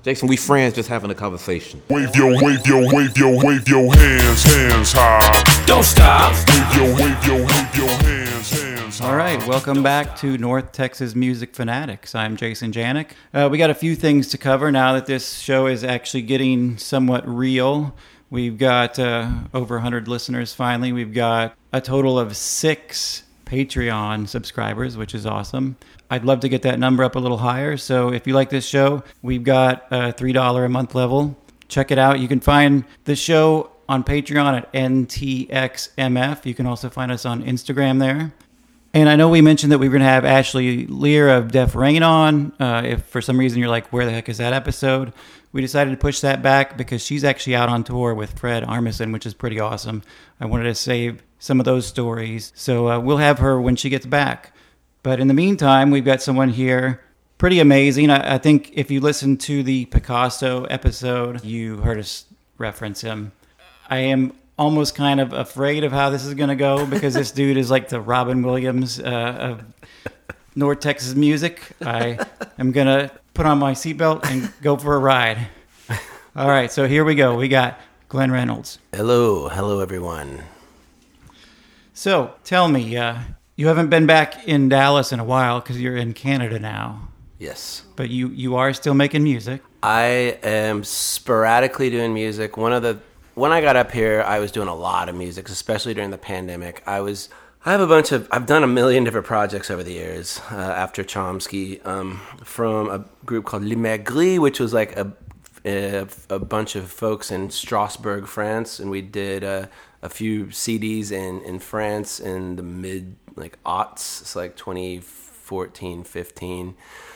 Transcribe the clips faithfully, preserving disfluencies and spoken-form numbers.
Jason, we friends just having a conversation. Wave your, wave your, wave your, wave your hands, hands high. Don't stop. Wave your, wave your, wave your hands, hands high. All right, welcome back to North Texas Music Fanatics. I'm Jason Janik. Uh, we got a few things to cover now that this show is actually getting somewhat real. We've got uh, over one hundred listeners finally. We've got a total of six Patreon subscribers, which is awesome. I'd love to get that number up a little higher. So if you like this show, we've got a three dollars a month level. Check it out. You can find the show on Patreon at N T X M F. You can also find us on Instagram there. And I know we mentioned that we were going to have Ashley Lear of Def Rain on. Uh, if for some reason you're like, where the heck is that episode? We decided to push that back because she's actually out on tour with Fred Armisen, which is pretty awesome. I wanted to save some of those stories. So uh, we'll have her when she gets back. But in the meantime, we've got someone here pretty amazing. I, I think if you listened to the Picasso episode, you heard us reference him. I am almost kind of afraid of how this is going to go because this dude is like the Robin Williams uh, of North Texas music. I am going to put on my seatbelt and go for a ride. All right, so here we go. We got Glenn Reynolds. Hello. Hello, everyone. So tell me, uh, you haven't been back in Dallas in a while because you're in Canada now. Yes. But you, you are still making music. I am sporadically doing music. One of the when I got up here, I was doing a lot of music, especially during the pandemic. I was I have a bunch of I've done a million different projects over the years uh, after Chomsky, um, from a group called Les Maigris, which was like a, a a bunch of folks in Strasbourg, France, and we did uh, a few C Ds in in France in the mid like aughts. It's like twenty fourteen, fifteen.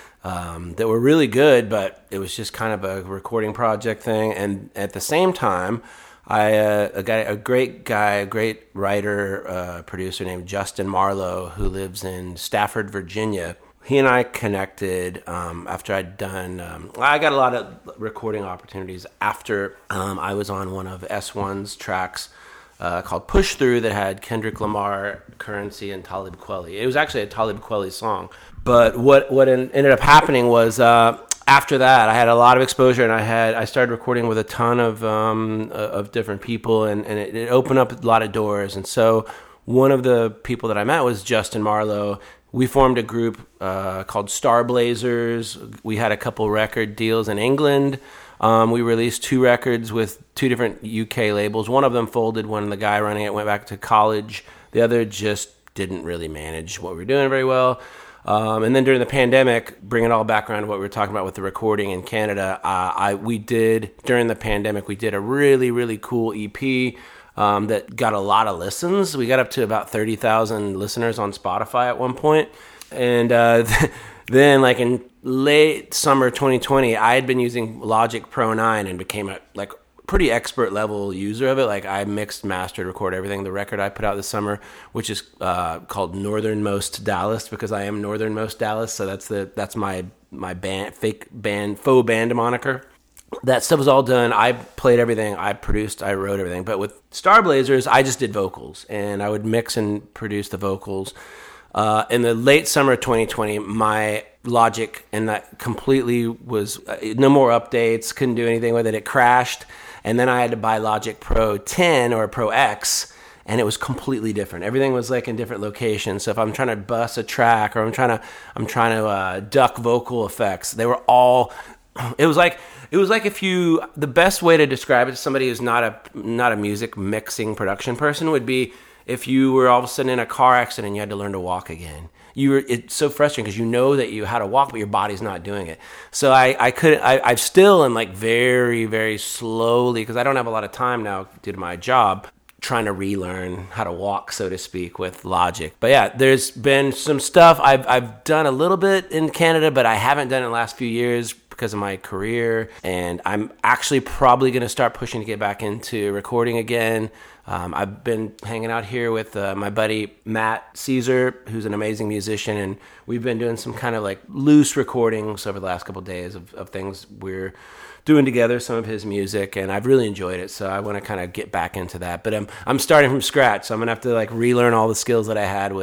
Um, that were really good, but it was just kind of a recording project thing. And at the same time, I uh, a guy, a great guy, a great writer, uh, producer named Justin Marlowe, who lives in Stafford, Virginia. He and I connected um, after I'd done. Um, I got a lot of recording opportunities after um, I was on one of S one's tracks uh, called "Push Through" that had Kendrick Lamar, Currency, and Talib Kweli. It was actually a Talib Kweli song. But what what ended up happening was uh, after that, I had a lot of exposure, and I had I started recording with a ton of um, of different people, and, and it, it opened up a lot of doors. And so one of the people that I met was Justin Marlowe. We formed a group uh, called Star Blazers. We had a couple record deals in England. Um, we released two records with two different U K labels. One of them folded when the guy running it went back to college. The other just didn't really manage what we were doing very well. Um, and then during the pandemic, bringing it all back around to what we were talking about with the recording in Canada, uh, I we did, during the pandemic, we did a really, really cool E P um, that got a lot of listens. We got up to about thirty thousand listeners on Spotify at one point. And uh, then, like in late summer twenty twenty, I had been using Logic Pro nine and became a like pretty expert level user of it. Like I mixed, mastered, record everything. The record I put out this summer, which is uh, called Northernmost Dallas, because I am Northernmost Dallas, so that's the that's my my band fake band faux band moniker. That stuff was all done. I played everything. I produced. I wrote everything. But with Star Blazers, I just did vocals, and I would mix and produce the vocals. Uh, in the late summer of twenty twenty, my Logic and that completely was uh, no more updates. Couldn't do anything with it. It crashed. And then I had to buy Logic Pro ten or Pro X, and it was completely different. Everything was like in different locations. So if I'm trying to bus a track, or I'm trying to, I'm trying to uh, duck vocal effects, they were all. It was like it was like if you. The best way to describe it to somebody who's not a not a music mixing production person would be if you were all of a sudden in a car accident and you had to learn to walk again. You were, it's so frustrating because you know that you had to walk, but your body's not doing it. So I, I couldn't, I, I still am like very, very slowly, because I don't have a lot of time now due to my job, trying to relearn how to walk, so to speak, with Logic. But yeah, there's been some stuff I've I've done a little bit in Canada, but I haven't done it in the last few years because of my career. And I'm actually probably going to start pushing to get back into recording again. Um, I've been hanging out here with uh, my buddy Matt Caesar, who's an amazing musician, and we've been doing some kind of like loose recordings over the last couple of days of, of things we're doing together, some of his music, and I've really enjoyed it. So I want to kind of get back into that. But I'm I'm starting from scratch, so I'm gonna have to like relearn all the skills that I had with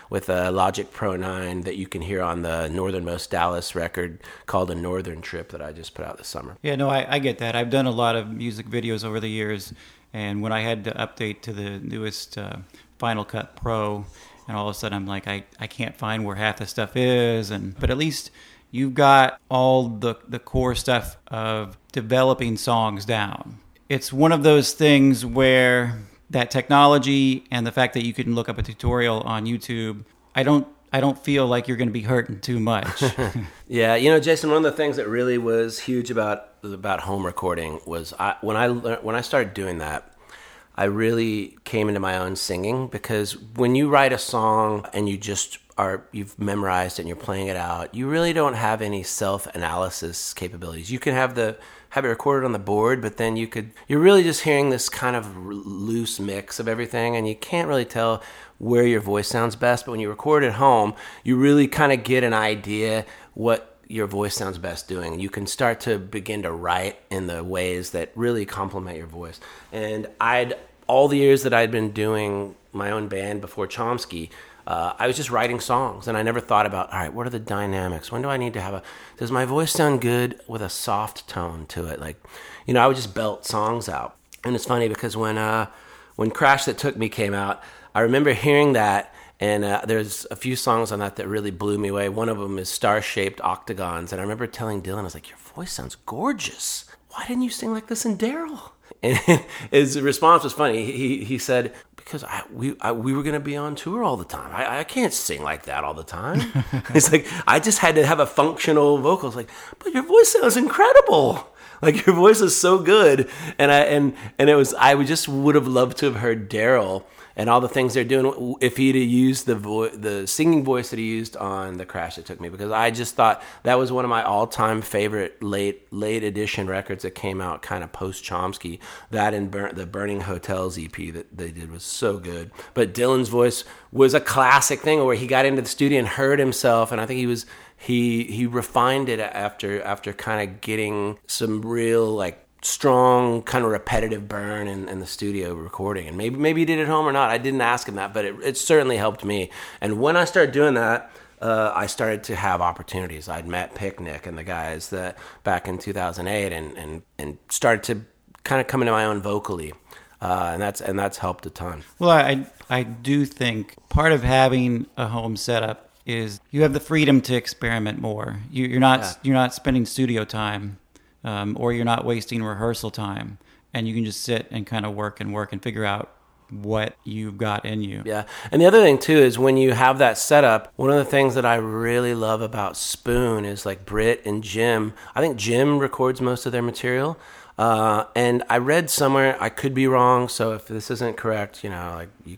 with a Logic Pro nine that you can hear on the Northernmost Dallas record called A Northern Trip that I just put out this summer. Yeah, no, I, I get that. I've done a lot of music videos over the years, and when I had to update to the newest uh, Final Cut Pro, and all of a sudden I'm like, I, I can't find where half the stuff is, and but at least you've got all the, the core stuff of developing songs down. It's one of those things where that technology and the fact that you can look up a tutorial on YouTube, I don't I don't feel like you're going to be hurting too much. Yeah, you know, Jason, one of the things that really was huge about about home recording was I, when I learned, when I started doing that, I really came into my own singing, because when you write a song and you just are you've memorized it and you're playing it out, you really don't have any self-analysis capabilities. You can have the have it recorded on the board, but then you could you're really just hearing this kind of loose mix of everything, and you can't really tell where your voice sounds best. But when you record at home, you really kind of get an idea what your voice sounds best doing, and you can start to begin to write in the ways that really complement your voice. And I'd all the years that I'd been doing my own band before Chomsky, Uh, I was just writing songs, and I never thought about, all right, what are the dynamics? When do I need to have a, does my voice sound good with a soft tone to it? Like, you know, I would just belt songs out. And it's funny because when, uh, when Crash That Took Me came out, I remember hearing that, and uh, there's a few songs on that that really blew me away. One of them is Star-Shaped Octagons, and I remember telling Dylan, I was like, your voice sounds gorgeous. Why didn't you sing like this in Daryl? And his response was funny. He he said, because I, we I, we were going to be on tour all the time. I, I can't sing like that all the time. It's like, I just had to have a functional vocal. It's like, but your voice sounds incredible. Like, your voice is so good. And I and and it was I would just would have loved to have heard Daryl and all the things they're doing if he'd have used the vo- the singing voice that he used on The Crash That Took Me, because I just thought that was one of my all-time favorite late late edition records that came out kind of post-Chomsky. That and Bur- the Burning Hotels E P that they did was so good. But Dylan's voice was a classic thing where he got into the studio and heard himself, and I think he was he he refined it after after kind of getting some real, like, strong kind of repetitive burn in, in the studio recording. And maybe maybe he did it at home or not. I didn't ask him that, but it, it certainly helped me. And when I started doing that, uh, I started to have opportunities. I'd met Picnic and the guys that back in two thousand eight, and and, and started to kind of come into my own vocally. Uh, and that's and that's helped a ton. Well, I I do think part of having a home setup is you have the freedom to experiment more. You, you're not Yeah. you're not spending studio time. Um, or you're not wasting rehearsal time, and you can just sit and kind of work and work and figure out what you've got in you. Yeah. And the other thing, too, is when you have that setup, one of the things that I really love about Spoon is, like, Britt and Jim. I think Jim records most of their material. Uh, and I read somewhere, I could be wrong, so if this isn't correct, you know, like, you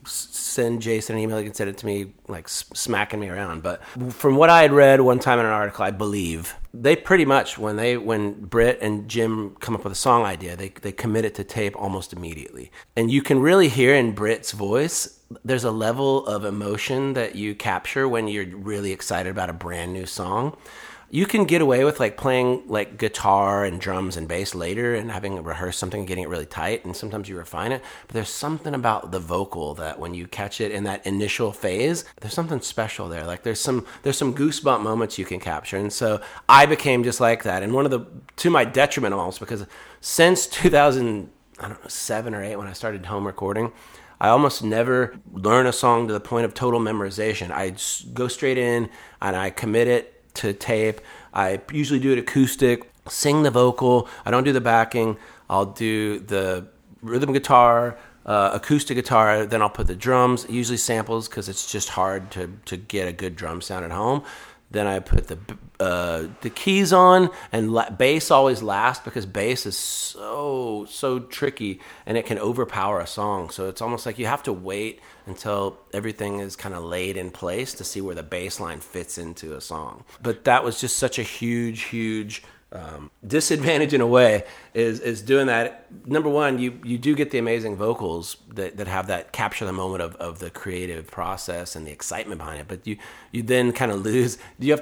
send Jason an email, you can send it to me, like, smacking me around. But from what I had read one time in an article, I believe they pretty much, when they when Britt and Jim come up with a song idea, they they commit it to tape almost immediately. And you can really hear in Britt's voice, there's a level of emotion that you capture when you're really excited about a brand new song. You can get away with, like, playing, like, guitar and drums and bass later and having rehearsed something and getting it really tight, and sometimes you refine it. But there's something about the vocal that when you catch it in that initial phase, there's something special there. Like, there's some there's some goosebump moments you can capture. And so I became just like that. And one of the, to my detriment almost, because since two thousand, I don't know, seven or eight, when I started home recording, I almost never learn a song to the point of total memorization. I go straight in and I commit it to tape. I usually do it acoustic, sing the vocal. I don't do the backing. I'll do the rhythm guitar, uh, acoustic guitar, then I'll put the drums, usually samples, because it's just hard to, to get a good drum sound at home. Then I put the uh, the keys on, and la- bass always last, because bass is so, so tricky, and it can overpower a song. So it's almost like you have to wait until everything is kind of laid in place to see where the bass line fits into a song. But that was just such a huge, huge um, disadvantage in a way, is is doing that. Number one, you, you do get the amazing vocals that, that have that capture the moment of, of the creative process and the excitement behind it. But you, you then kind of lose, you have to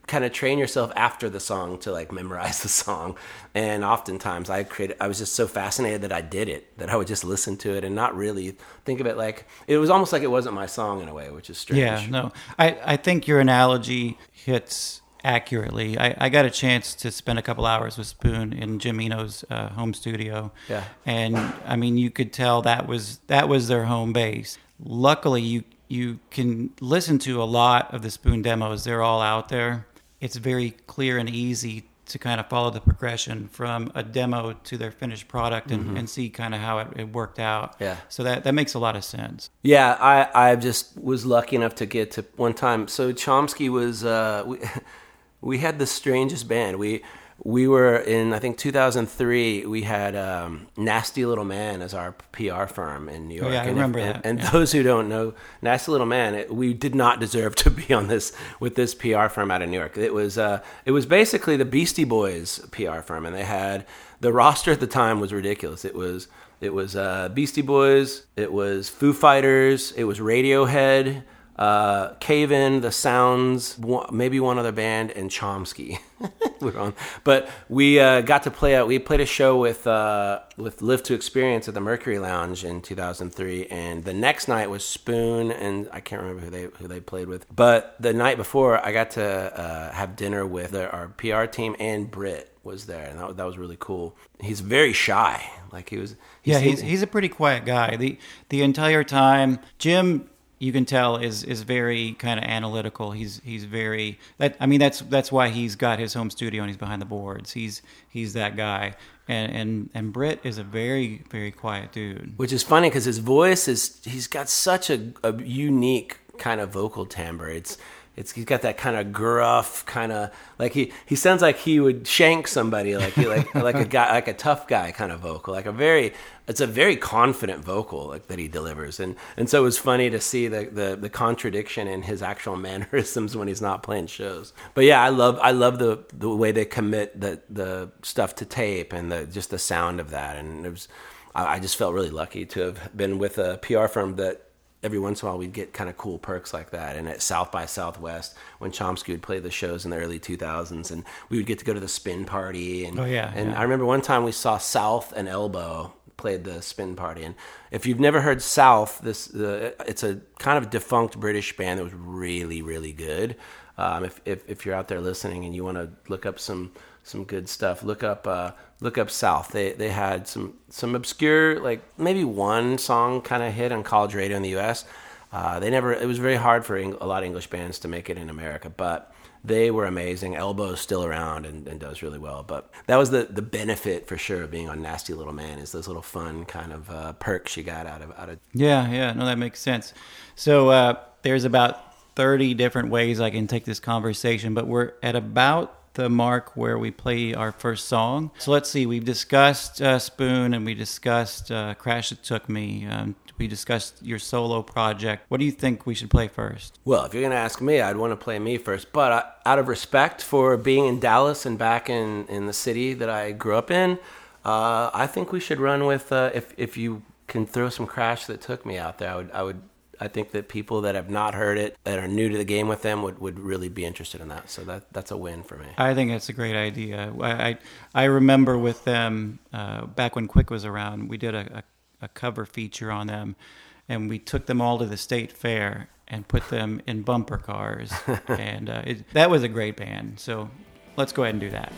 kind of train yourself after the song to like memorize the song. And oftentimes I created, I was just so fascinated that I did it, that I would just listen to it and not really think of it like, it was almost like it wasn't my song in a way, which is strange. Yeah, no, I, I think your analogy hits accurately. I, I got a chance to spend a couple hours with Spoon in Jim Eno's uh, home studio. Yeah. And I mean, you could tell that was, that was their home base. Luckily, you, you can listen to a lot of the Spoon demos. They're all out there. It's very clear and easy to kind of follow the progression from a demo to their finished product and, mm-hmm. and see kind of how it, it worked out. Yeah. So that, that makes a lot of sense. Yeah, I, I just was lucky enough to get to one time. So Chomsky was, uh, we, we had the strangest band. We we were in, I think, two thousand three, we had um, Nasty Little Man as our P R firm in New York. Oh, yeah, I and remember if, that. And, and yeah. those who don't know, Nasty Little Man, it, we did not deserve to be on this with this P R firm out of New York. It was uh, it was basically the Beastie Boys P R firm, and they had, the roster at the time was ridiculous. It was it was uh, Beastie Boys, it was Foo Fighters, it was Radiohead, uh, Cave In, The Sounds, one, maybe one other band, and Chomsky. we were on. But we uh, got to play out. We played a show with uh, with Live to Experience at the Mercury Lounge in two thousand three, and the next night was Spoon, and I can't remember who they who they played with. But the night before, I got to uh, have dinner with the, our P R team, and Britt was there, and that, that was really cool. He's very shy. Like he was. He yeah, seemed, he's he's a pretty quiet guy. the The entire time, Jim, you can tell, is is very kind of analytical. He's he's very that I mean that's that's why he's got his home studio and he's behind the boards. He's he's that guy. And and and Britt is a very very quiet dude. Which is funny because his voice is he's got such a, a unique kind of vocal timbre. It's it's he's got that kind of gruff kind of like he, he sounds like he would shank somebody like he, like like a guy like a tough guy kind of vocal, like a very it's a very confident vocal like that he delivers, and and so it was funny to see the, the the contradiction in his actual mannerisms when he's not playing shows. But yeah, I love I love the the way they commit the the stuff to tape and the just the sound of that, and it was I, I just felt really lucky to have been with a P R firm that every once in a while we'd get kind of cool perks like that. And at South by Southwest, when Chomsky would play the shows in the early two thousands, and we would get to go to the spin party. And, oh, yeah. And yeah. I remember one time we saw South and Elbow played the spin party. And if you've never heard South, this uh, it's a kind of defunct British band that was really, really good. Um, if, if if you're out there listening and you want to look up some some good stuff, look up uh, look up South. They they had some some obscure, like maybe one song kind of hit on college radio in the U S. Uh, they never. It was very hard for Eng- a lot of English bands to make it in America, but they were amazing. Elbow's still around and, and does really well. But that was the, the benefit for sure of being on Nasty Little Man, is those little fun kind of uh, perks you got out of out of. Yeah, yeah, no, that makes sense. So uh, there's about thirty different ways I can take this conversation, but we're at about the mark where we play our first song. So let's see, we've discussed uh, Spoon, and we discussed uh, Crash That Took Me. Um, we discussed your solo project. What do you think we should play first? Well, if you're going to ask me, I'd want to play me first. But I, out of respect for being in Dallas and back in, in the city that I grew up in, uh, I think we should run with, uh, if if you can throw some Crash That Took Me out there, I would I would I think that people that have not heard it, that are new to the game with them, would, would really be interested in that. So that that's a win for me. I think that's a great idea. I I, I remember with them, uh, back when Quick was around, we did a, a, a cover feature on them, and we took them all to the state fair and put them in bumper cars. and uh, it, that was a great band. So let's go ahead and do that.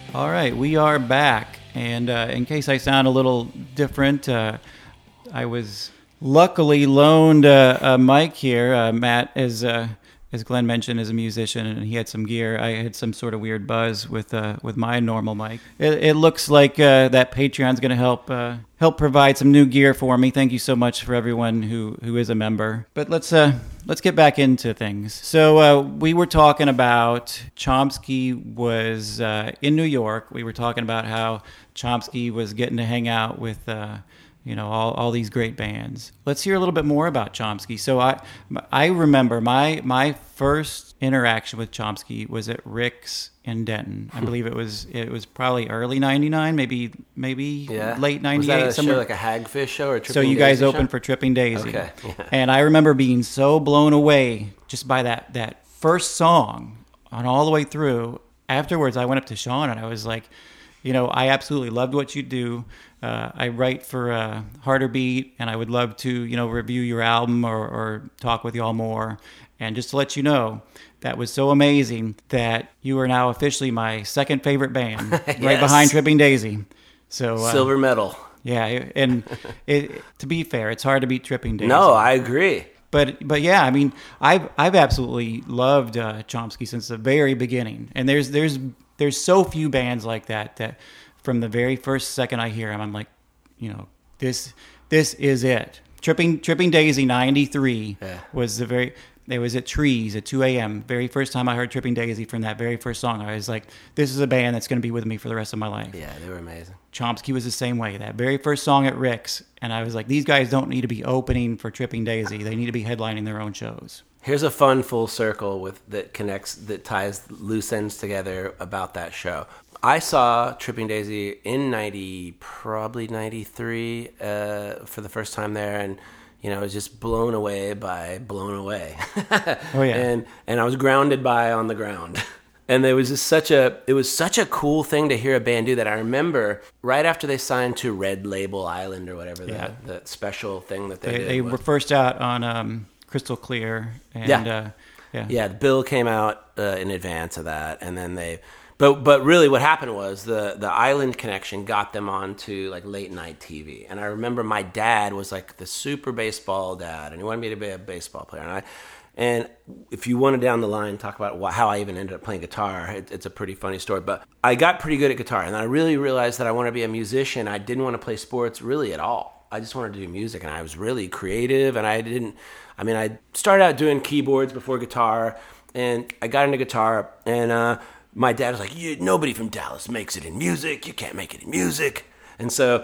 All right, we are back. And uh, in case I sound a little different, uh, I was luckily loaned uh, a mic here. Uh, Matt is, uh, as Glenn mentioned, is a musician, and he had some gear. I had some sort of weird buzz with uh, with my normal mic. It, it looks like uh, that Patreon's going to help uh, help provide some new gear for me. Thank you so much for everyone who, who is a member. But let's uh, let's get back into things. So uh, we were talking about Chomsky was uh, in New York. We were talking about how Chomsky was getting to hang out with uh, you know all, all these great bands. Let's hear a little bit more about Chomsky. So I I remember my my first interaction with Chomsky was at Rick's in Denton. I believe it was it was probably early ninety-nine, maybe maybe Yeah. late ninety-eight. Was that a somewhere. show like a Hagfish show or a Tripping So you guys Daisy opened show? for Tripping Daisy. Okay. Yeah. And I remember being so blown away just by that that first song on all the way through. Afterwards, I went up to Sean and I was like, you know, I absolutely loved what you do. Uh, I write for uh, Harder Beat, and I would love to, you know, review your album or, or talk with y'all more. And just to let you know, that was so amazing that you are now officially my second favorite band, right Yes. behind Tripping Daisy. So uh, Silver medal. yeah, and it, to be fair, it's hard to beat Tripping Daisy. No, I agree. But but yeah, I mean, I've I've absolutely loved uh, Chomsky since the very beginning, and there's there's there's so few bands like that that from the very first second I hear him, I'm like, you know, this this is it. Tripping Tripping Daisy ninety-three Yeah. was the very. It was at Trees at two a.m. Very first time I heard Tripping Daisy from that very first song, I was like, this is a band that's going to be with me for the rest of my life. Yeah, they were amazing. Chomsky was the same way. That very first song at Rick's, and I was like, these guys don't need to be opening for Tripping Daisy. They need to be headlining their own shows. Here's a fun full circle with that connects that ties loose ends together about that show. I saw Tripping Daisy in ninety, probably ninety-three, uh, for the first time there, and you know, I was just blown away by blown away. Oh yeah, and and I was grounded by on the ground. And there was just such a it was such a cool thing to hear a band do that. I remember right after they signed to Red Label Island or whatever the, Yeah. the special thing that they, they, did. they was. were first out on um, Crystal Clear, and Yeah. uh, yeah, Yeah, the bill came out uh, in advance of that, and then they. But but really, what happened was the the Island connection got them onto like late night T V, and I remember my dad was like the super baseball dad, and he wanted me to be a baseball player, and I. And if you want to down the line talk about wh- how I even ended up playing guitar, it, it's a pretty funny story. But I got pretty good at guitar, and I really realized that I wanted to be a musician. I didn't want to play sports really at all. I just wanted to do music, and I was really creative. And I didn't. I mean, I started out doing keyboards before guitar, and I got into guitar. And uh, my dad was like, you, "Nobody from Dallas makes it in music. You can't make it in music." And so.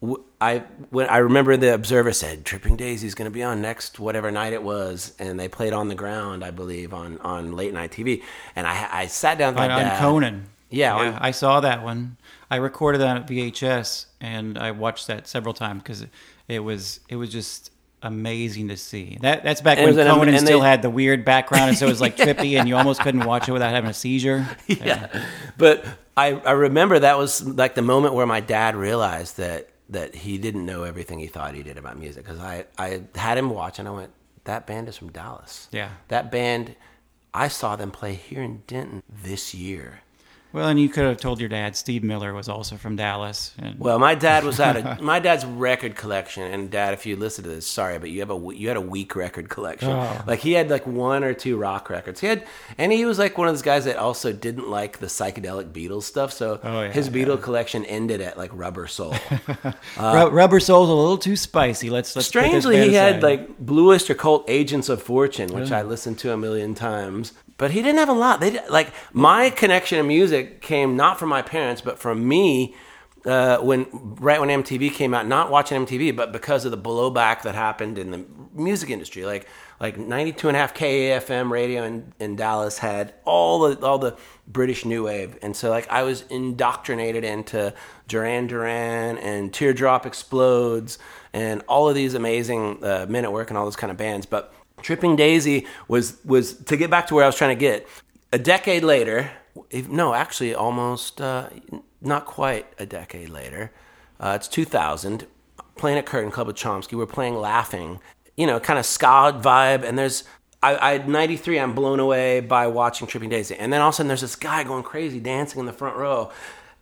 I when I remember the Observer said Tripping Daisy's going to be on next whatever night it was, and they played On the Ground, I believe, on, on late night T V. And I I sat down with my on, dad. on Conan. Yeah, yeah on- I saw that one. I recorded that at V H S, and I watched that several times because it was it was just amazing to see. That that's back And when it was an- Conan and still they- had the weird background, and so it was like trippy, and you almost couldn't watch it without having a seizure. yeah. But I I remember that was like the moment where my dad realized that. that he didn't know everything he thought he did about music. Because I, I had him watch, and I went, that band is from Dallas. Yeah. That band, I saw them play here in Denton this year. Well, and you could have told your dad Steve Miller was also from Dallas. And Well, my dad was at a, my dad's record collection, and Dad, if you listen to this, sorry, but you have a you had a weak record collection. Oh. Like he had like one or two rock records. He had, and he was like one of those guys that also didn't like the psychedelic Beatles stuff. So Oh, yeah, his Beatle yeah. collection ended at like Rubber Soul. Ru- Rubber Soul's a little too spicy. Let's let's put this Strangely, band he had aside. like Blue Oyster Cult, Agents of Fortune, which I listened to a million times. But he didn't have a lot. They did, like my connection to music came not from my parents, but from me. Uh, when right when M T V came out, not watching M T V, but because of the blowback that happened in the music industry, like like ninety-two and a half K A F M radio in, in Dallas had all the all the British new wave, and so like I was indoctrinated into Duran Duran and Teardrop Explodes and all of these amazing uh, Men at Work and all those kind of bands. But Tripping Daisy was was to get back to where I was trying to get. A decade later, if, no, actually almost. Uh, Not quite a decade later. Uh, it's two thousand. Playing at Curtain Club with Chomsky. We're playing Laughing. You know, kind of ska vibe. And there's, I, I ninety-three, I'm blown away by watching Tripping Daisy. And then all of a sudden there's this guy going crazy dancing in the front row.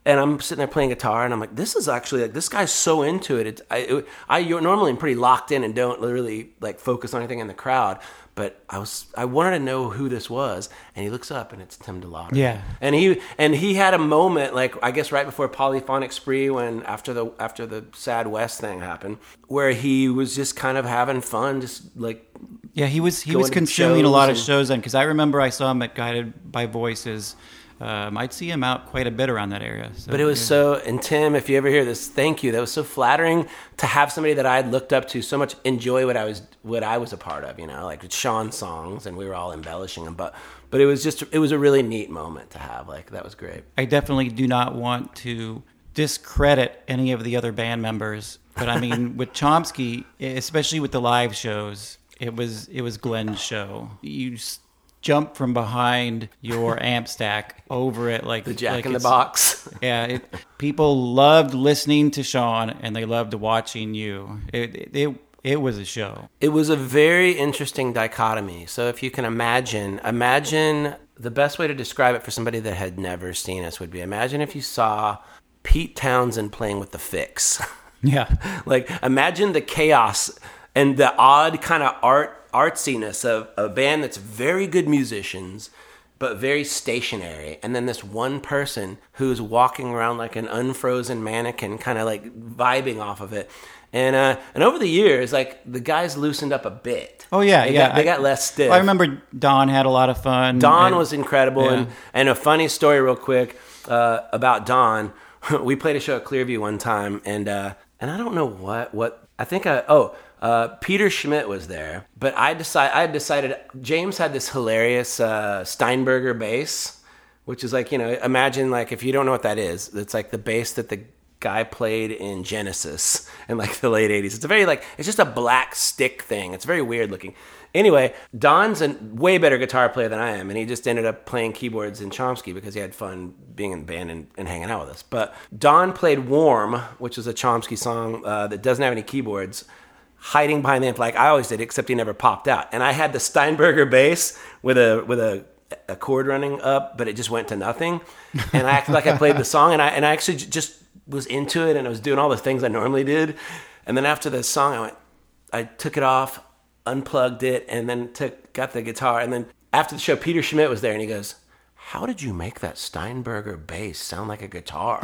And I'm sitting there playing guitar, and I'm like, this is actually like this guy's so into it. It's I it, I you're normally am pretty locked in and don't really like focus on anything in the crowd. But I was I wanted to know who this was, and he looks up, and it's Tim DeLauder. Yeah, and he and he had a moment like I guess right before Polyphonic Spree, when after the after the Sad West thing happened, where he was just kind of having fun, just like yeah, he was he going was to consuming a lot of shows shows then, because I remember I saw him at Guided by Voices. Um, I'd see him out quite a bit around that area. So, but it was yeah. so, and Tim, if you ever hear this, thank you. That was so flattering to have somebody that I had looked up to so much enjoy what I was what I was a part of. You know, like Sean's songs, and we were all embellishing them. But but it was just it was a really neat moment to have. Like that was great. I definitely do not want to discredit any of the other band members, but I mean with Chomsky, especially with the live shows, it was it was Glenn's show. You jump from behind your amp stack over it like The Jack like in the it's- Box. Yeah, it, people loved listening to Sean, and they loved watching you. It it it, it was a show. It was a very interesting dichotomy. So if you can imagine, imagine the best way to describe it for somebody that had never seen us would be, imagine if you saw Pete Townsend playing with the Fix. Yeah, Like imagine the chaos and the odd kind of art artsiness of a band that's very good musicians but very stationary, and then this one person who's walking around like an unfrozen mannequin, kind of like vibing off of it. And uh, and over the years, like the guys loosened up a bit. Oh yeah, they yeah. Got, they I, got less stiff. I remember Don had a lot of fun. Don and- was incredible, yeah. and and a funny story, real quick, uh, about Don. We played a show at Clearview one time, and uh, and I don't know what what I think. I oh. Uh, Peter Schmidt was there, but I decide I had decided James had this hilarious uh, Steinberger bass, which is like, you know, imagine like if you don't know what that is, it's like the bass that the guy played in Genesis in like the late eighties. It's a very like it's just a black stick thing. It's very weird looking. Anyway, Don's a way better guitar player than I am, and he just ended up playing keyboards in Chomsky because he had fun being in the band and, and hanging out with us. But Don played Warm, which is a Chomsky song uh, that doesn't have any keyboards, hiding behind the amp like I always did, except he never popped out. And I had the Steinberger bass with a with a, a chord running up, but it just went to nothing. And I acted like I played the song, and I and I actually just was into it, and I was doing all the things I normally did. And then after the song, I went, I took it off, unplugged it, and then took got the guitar. And then after the show, Peter Schmidt was there, and he goes, "How did you make that Steinberger bass sound like a guitar?"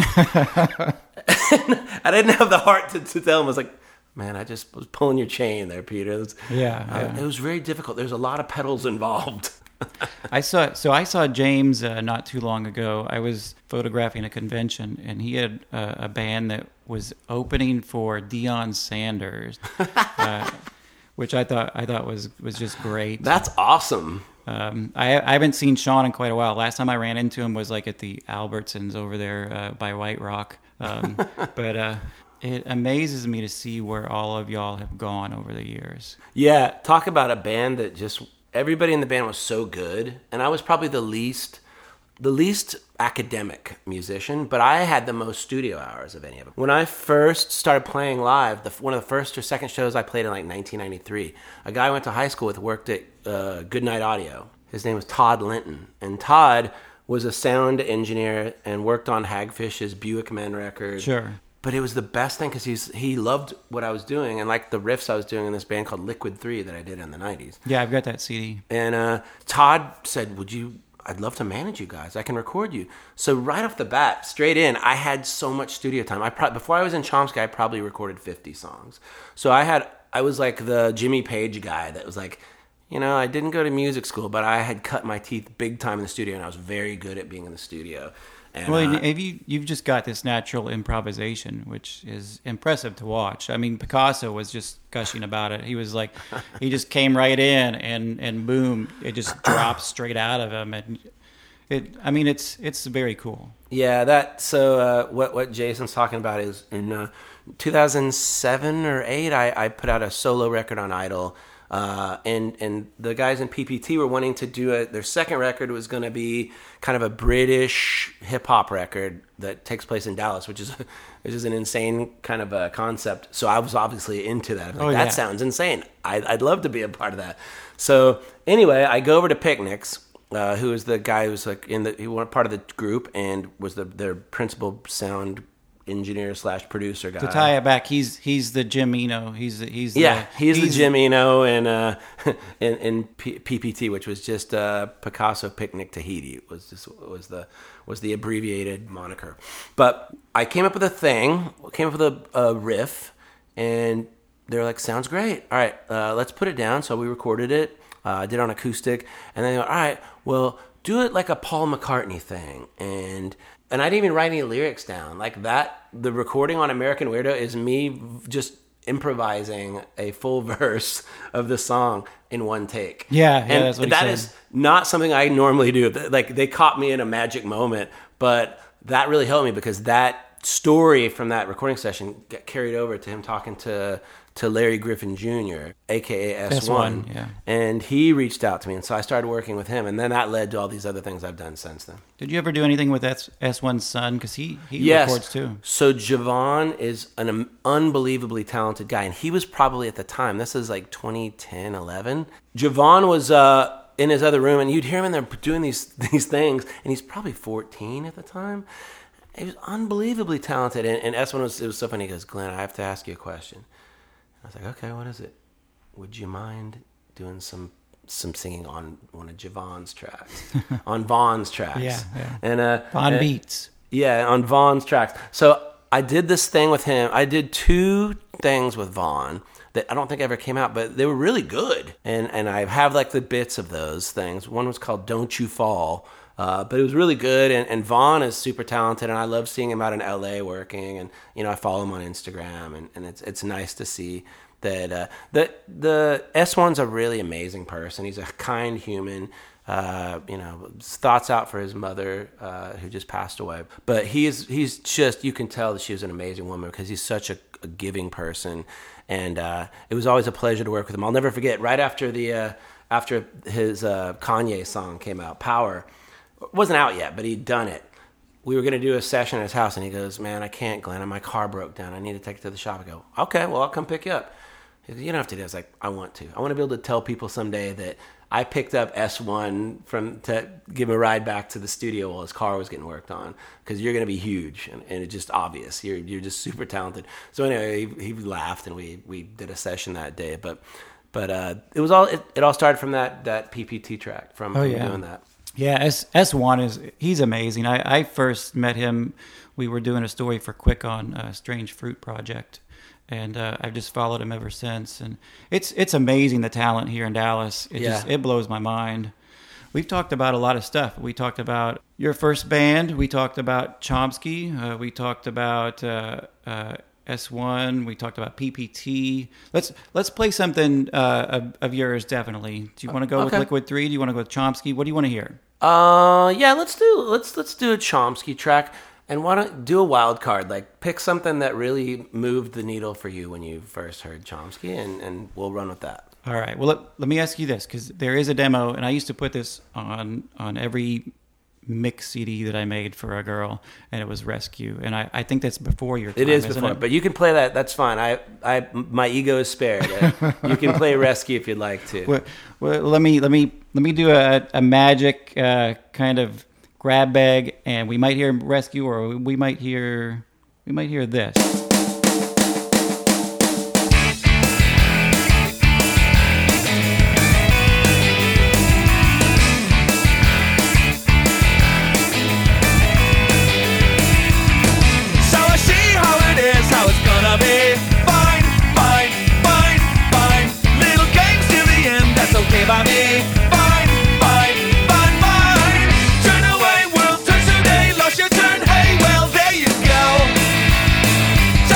I didn't have the heart to, to tell him. I was like, man, I just was pulling your chain there, Peter. It was, Yeah, uh, yeah. it was very difficult. There's a lot of pedals involved. I saw so I saw James uh, not too long ago. I was photographing a convention, and he had uh, a band that was opening for Deion Sanders, uh, which I thought I thought was was just great. That's awesome. Um, I, I haven't seen Sean in quite a while. Last time I ran into him was like at the Albertsons over there uh, by White Rock. Um, but uh, it amazes me to see where all of y'all have gone over the years. Yeah, talk about a band that just everybody in the band was so good, and I was probably the least the least academic musician, but I had the most studio hours of any of them. When I first started playing live, the, one of the first or second shows I played in like nineteen ninety-three, a guy I went to high school with worked at uh, Goodnight Audio. His name was Todd Linton, and Todd was a sound engineer and worked on Hagfish's Buick Men record. Sure. But it was the best thing because he's he loved what I was doing and like the riffs I was doing in this band called Liquid three that I did in the nineties. Yeah, I've got that C D. And uh, Todd said, would you, I'd love to manage you guys. I can record you. So right off the bat, straight in, I had so much studio time. I pro- Before I was in Chomsky, I probably recorded fifty songs. So I had, I was like the Jimmy Page guy that was like, you know, I didn't go to music school, but I had cut my teeth big time in the studio, and I was very good at being in the studio. And, Well, uh, have you, you've just got this natural improvisation, which is impressive to watch. I mean, Picasso was just gushing about it. He was like, he just came right in, and, and boom, it just drops straight out of him. And it, I mean, it's it's very cool. Yeah, that. So uh, what what Jason's talking about is in uh, two thousand seven or eight, I, I put out a solo record on Idol, uh, and and the guys in P P T were wanting to do it. Their second record was going to be kind of a British hip hop record that takes place in Dallas, which is which is an insane kind of a concept. So I was obviously into that. I was like, Oh, that yeah. sounds insane. I, I'd love to be a part of that. So anyway, I go over to Picnics. uh, who was the guy who was like in the he was part of the group and was the their principal sound engineer slash producer guy. To tie it back, he's he's the Jim Eno. He's the, he's the, yeah, he's, he's the Jim Eno in uh, in, in P- PPT, which was just uh, Picasso Picnic Tahiti. It was just was the was the abbreviated moniker. But I came up with a thing, came up with a, a riff, and they were like, "Sounds great. All right, uh, let's put it down." So we recorded it. I uh, did it on acoustic, and then they went, "All right, well, do it like a Paul McCartney thing," and. And I didn't even write any lyrics down. Like that, the recording on American Weirdo is me just improvising a full verse of the song in one take. Yeah, yeah, and that's what he that said. is not something I normally do. Like they caught me in a magic moment, but that really helped me because that story from that recording session got carried over to him talking to to Larry Griffin Junior, aka S one, S one, yeah. And he reached out to me, and so I started working with him, and then that led to all these other things I've done since then. Did you ever do anything with S S1's son? Because he, he yes. records too. So Javon is an um, unbelievably talented guy, and he was probably at the time, this is like twenty ten, eleven. Javon was uh, in his other room, and you'd hear him in there doing these these things, and he's probably fourteen at the time. He was unbelievably talented, and, and S one was, it was so funny, he goes, "Glenn, I have to ask you a question." I was like, "Okay, what is it? Would you mind doing some some singing on one of Javon's tracks, on Vaughn's tracks?" Yeah, yeah. And uh, Vaughn uh, beats. Yeah, on Vaughn's tracks. So I did this thing with him. I did two things with Vaughn that I don't think ever came out, but they were really good. And and I have like the bits of those things. One was called "Don't You Fall." Uh, but it was really good, and, and Vaughn is super talented, and I love seeing him out in L A working, and you know I follow him on Instagram, and, and it's it's nice to see that uh, the the S one's a really amazing person. He's a kind human, uh, you know, thoughts out for his mother uh, who just passed away. But he's he's just, you can tell that she was an amazing woman because he's such a, a giving person, and uh, it was always a pleasure to work with him. I'll never forget. Right after the uh, after his uh, Kanye song came out, Power. It wasn't out yet, but he'd done it. We were going to do a session at his house, and he goes, "Man, I can't, Glenn. My car broke down. I need to take it to the shop." I go, "Okay, well, I'll come pick you up." He goes, "You don't have to do it." I was like, "I want to. I want to be able to tell people someday that I picked up S one from to give him a ride back to the studio while his car was getting worked on, because you're going to be huge, and, and it's just obvious. You're you're just super talented." So anyway, he, he laughed, and we, we did a session that day. But but uh, it was all it, it all started from that that P P T track from, Oh, from yeah. doing that. Yeah, S S1 is he's amazing. I, I first met him. We were doing a story for Quick on uh, Strange Fruit Project, and uh, I've just followed him ever since. And it's it's amazing the talent here in Dallas. It Yeah. just it blows my mind. We've talked about a lot of stuff. We talked about your first band. We talked about Chomsky. Uh, we talked about uh, uh, S one. We talked about P P T. Let's let's play something uh, of, of yours. Definitely. Do you want to go with Okay. Liquid Three? Do you want to go with Chomsky? What do you want to hear? Uh, yeah, let's do let's let's do a Chomsky track, and why don't do a wild card? Like pick something that really moved the needle for you when you first heard Chomsky, and, and we'll run with that. All right. Well, let, let me ask you this, because there is a demo, and I used to put this on on every mix C D that I made for a girl, and it was Rescue, and I, I think that's before your time. It is isn't before, it? but you can play that. That's fine. I I my ego is spared. Uh, you can play Rescue if you'd like to. Well, well, let me let me let me do a, a magic uh, kind of grab bag, and we might hear Rescue, or we might hear we might hear this. So I see how it is, how it's gonna be. Fine, fine, fine, fine. Little games till the end, that's okay by me. Fine, fine, fine, fine. Turn away, world turns today, lost your turn. Hey, well, there you go.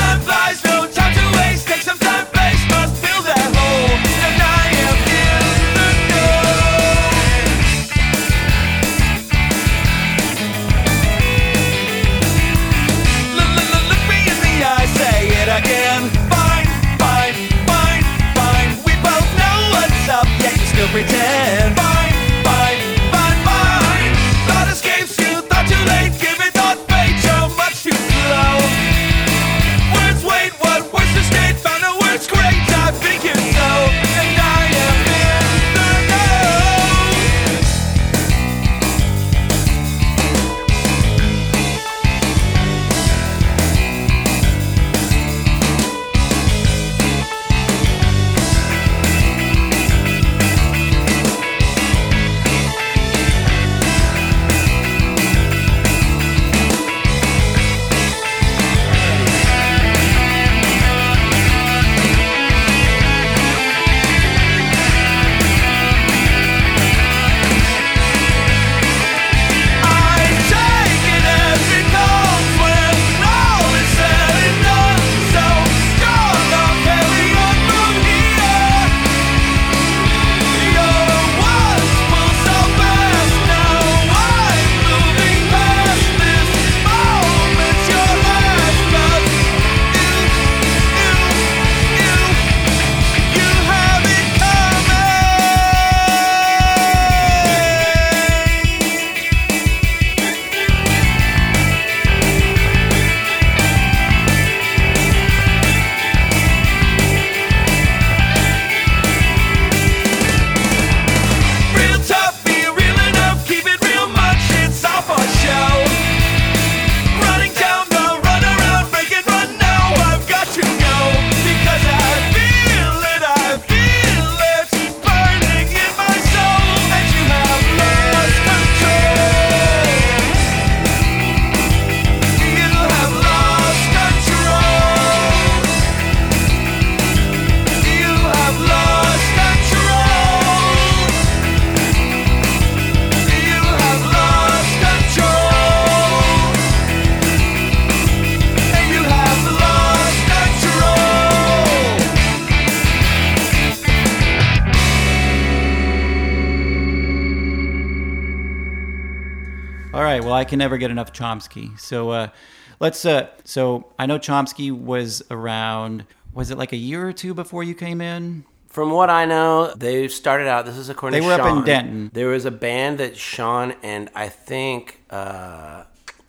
All right. Well, I can never get enough Chomsky. So uh, let's. Uh, so I know Chomsky was around. Was it like a year or two before you came in? From what I know, they started out. This is according They to were Sean. up in Denton. There was a band that Sean and I think uh,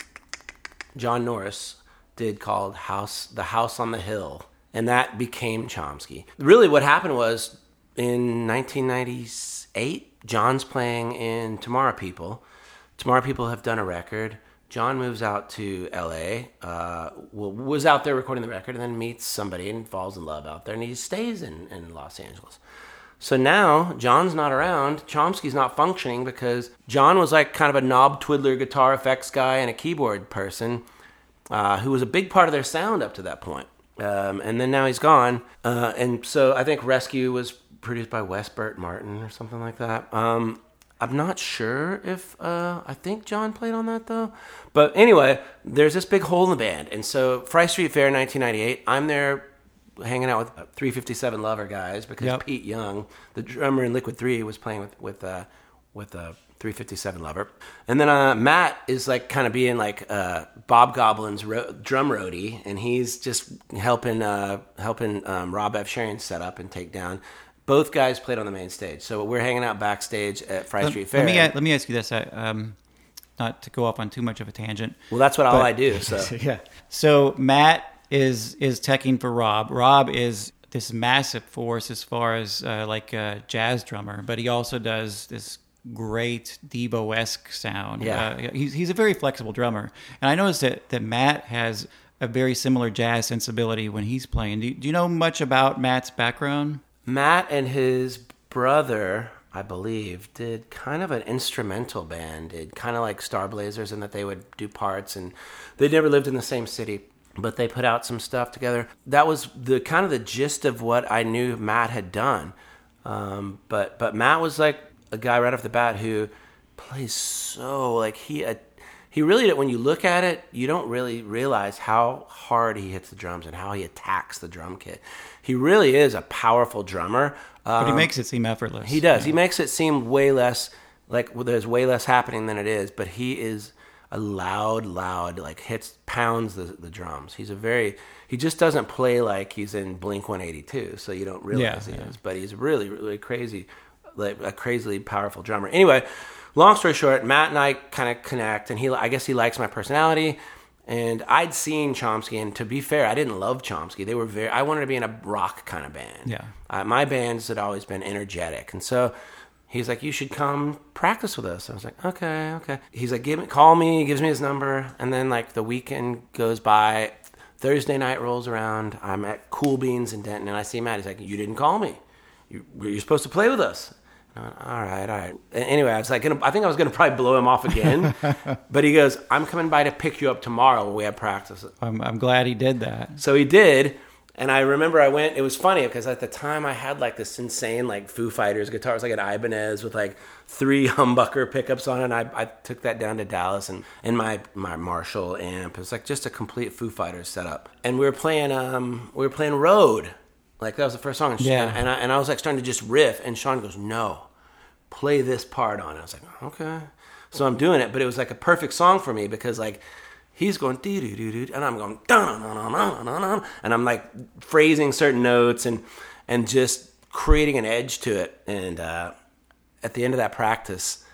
John Norris did called House, the House on the Hill, and that became Chomsky. Really, what happened was in nineteen ninety-eight, John's playing in Tomorrow People. Tomorrow People have done a record. John moves out to L A, uh, was out there recording the record, and then meets somebody and falls in love out there, and he stays in, in Los Angeles. So now, John's not around, Chomsky's not functioning because John was like kind of a knob twiddler guitar effects guy and a keyboard person uh, who was a big part of their sound up to that point. Um, and then now he's gone. Uh, and so I think Rescue was produced by Wes Burt Martin or something like that. Um, I'm not sure if, uh, I think John played on that though. But anyway, there's this big hole in the band. And so Fry Street Fair nineteen ninety-eight, I'm there hanging out with three fifty-seven Lover guys because Yep. Pete Young, the drummer in Liquid three, was playing with, with, uh, with, uh, three fifty-seven Lover. And then, uh, Matt is like kind of being like, uh, Bob Goblin's ro- drum roadie. And he's just helping, uh, helping, um, Rob Efsharian set up and take down. Both guys played on the main stage, so we're hanging out backstage at Fry Let, Street Fair. let me let me ask you this, I, um, not to go off on too much of a tangent. well, that's what all but- I do. So yeah. So Matt is is teching for Rob. Rob is this massive force as far as uh, like a jazz drummer, but he also does this great Devo-esque sound. Yeah. Uh, he's he's a very flexible drummer, and I noticed that that Matt has a very similar jazz sensibility when he's playing. Do, do you know much about Matt's background? Matt and his brother, I believe, did kind of an instrumental band. Did kind of like Star Blazers in that they would do parts, and they never lived in the same city, but they put out some stuff together. That was the kind of the gist of what I knew Matt had done. Um, but but Matt was like a guy right off the bat who plays so like he uh, he really when you look at it, you don't really realize how hard he hits the drums and how he attacks the drum kit. He really is a powerful drummer. Um, But he makes it seem effortless. He does. Yeah. He makes it seem way less like well, there's way less happening than it is. But he is a loud, loud like hits pounds the the drums. He's a very he just doesn't play like he's in Blink one eighty-two, so you don't realize Yeah, he yeah. is. But he's really, really crazy, like a crazily powerful drummer. Anyway, long story short, Matt and I kind of connect, and he I guess he likes my personality. And I'd seen Chomsky, and to be fair, I didn't love Chomsky. They were very. I wanted to be in a rock kind of band. Yeah. Uh, my bands had always been energetic, and so he's like, "You should come practice with us." I was like, "Okay, okay." He's like, "Give me, call me." He gives me his number, and then like the weekend goes by. Thursday night rolls around. I'm at Cool Beans in Denton, and I see Matt. He's like, "You didn't call me. You, you're supposed to play with us." I went, all right, all right. Anyway, I was like, gonna, I think I was going to probably blow him off again. But he goes, I'm coming by to pick you up tomorrow when we have practice. I'm, I'm glad he did that. So he did. And I remember I went, it was funny because at the time I had like this insane like Foo Fighters guitar. It was like an Ibanez with like three humbucker pickups on it. And I, I took that down to Dallas and, and my, my Marshall amp. It was like just a complete Foo Fighters setup. And we were playing, um, we were playing Road. Like that was the first song. And, Yeah. and, I, and I was like starting to just riff. And Sean goes, no, play this part on it. I was like, okay. So I'm doing it. But it was like a perfect song for me because like, he's going doo doo doo doo, and I'm going dun dun dun dun dun dun, and I'm like phrasing certain notes and and just creating an edge to it. And uh, at the end of that practice,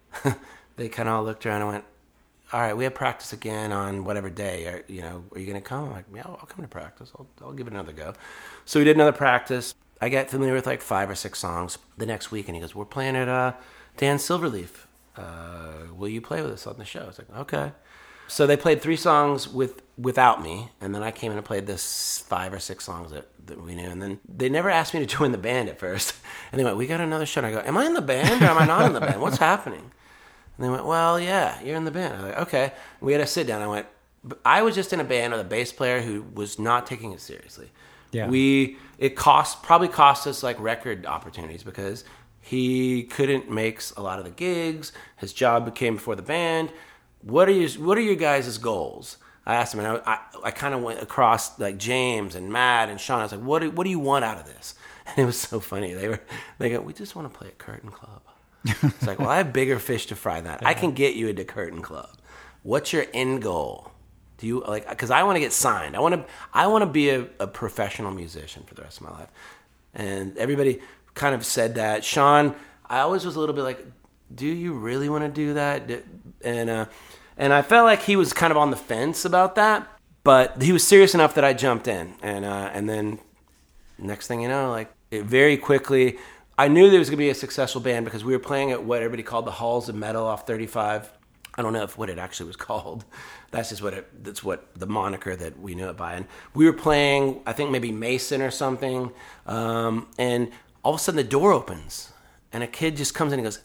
they kind of all looked around and went, "All right, we have practice again on whatever day. Are, you know, are you going to come?" I'm like, "Yeah, I'll come to practice. I'll I'll give it another go." So we did another practice. I got familiar with like five or six songs the next week, and he goes, "We're playing at uh, Dan Silverleaf. Uh, will you play with us on the show?" I was like, "Okay." So they played three songs with without me, and then I came in and played this five or six songs that, that we knew. And then they never asked me to join the band at first. And they went, "We got another show." And I go, "Am I in the band or am I not in the band? What's happening?" And they went, "Well, yeah, you're in the band." I was like, "Okay." We had a sit down. I went, I was just in a band with a bass player who was not taking it seriously. Yeah. We it cost probably cost us like record opportunities because he couldn't make a lot of the gigs. His job came before the band. What are your What are your guys' goals? I asked him, and I I, I kind of went across like James and Matt and Sean. I was like, "What do What do you want out of this?" And it was so funny. They were they go, "We just want to play at Curtain Club." It's like, well, I have bigger fish to fry than that. I can get you into Curtain Club. What's your end goal? Do you like? Because I want to get signed. I want to. I want to be a, a professional musician for the rest of my life. And everybody kind of said that. Sean, I always was a little bit like, do you really want to do that? And uh, and I felt like he was kind of on the fence about that. But he was serious enough that I jumped in. And uh, and then next thing you know, like it very quickly, I knew there was going to be a successful band because we were playing at what everybody called the Halls of Metal off thirty-five. I don't know if what it actually was called. That's just what it, that's what the moniker that we knew it by. And we were playing, I think maybe Mason or something. Um, and all of a sudden the door opens and a kid just comes in and goes,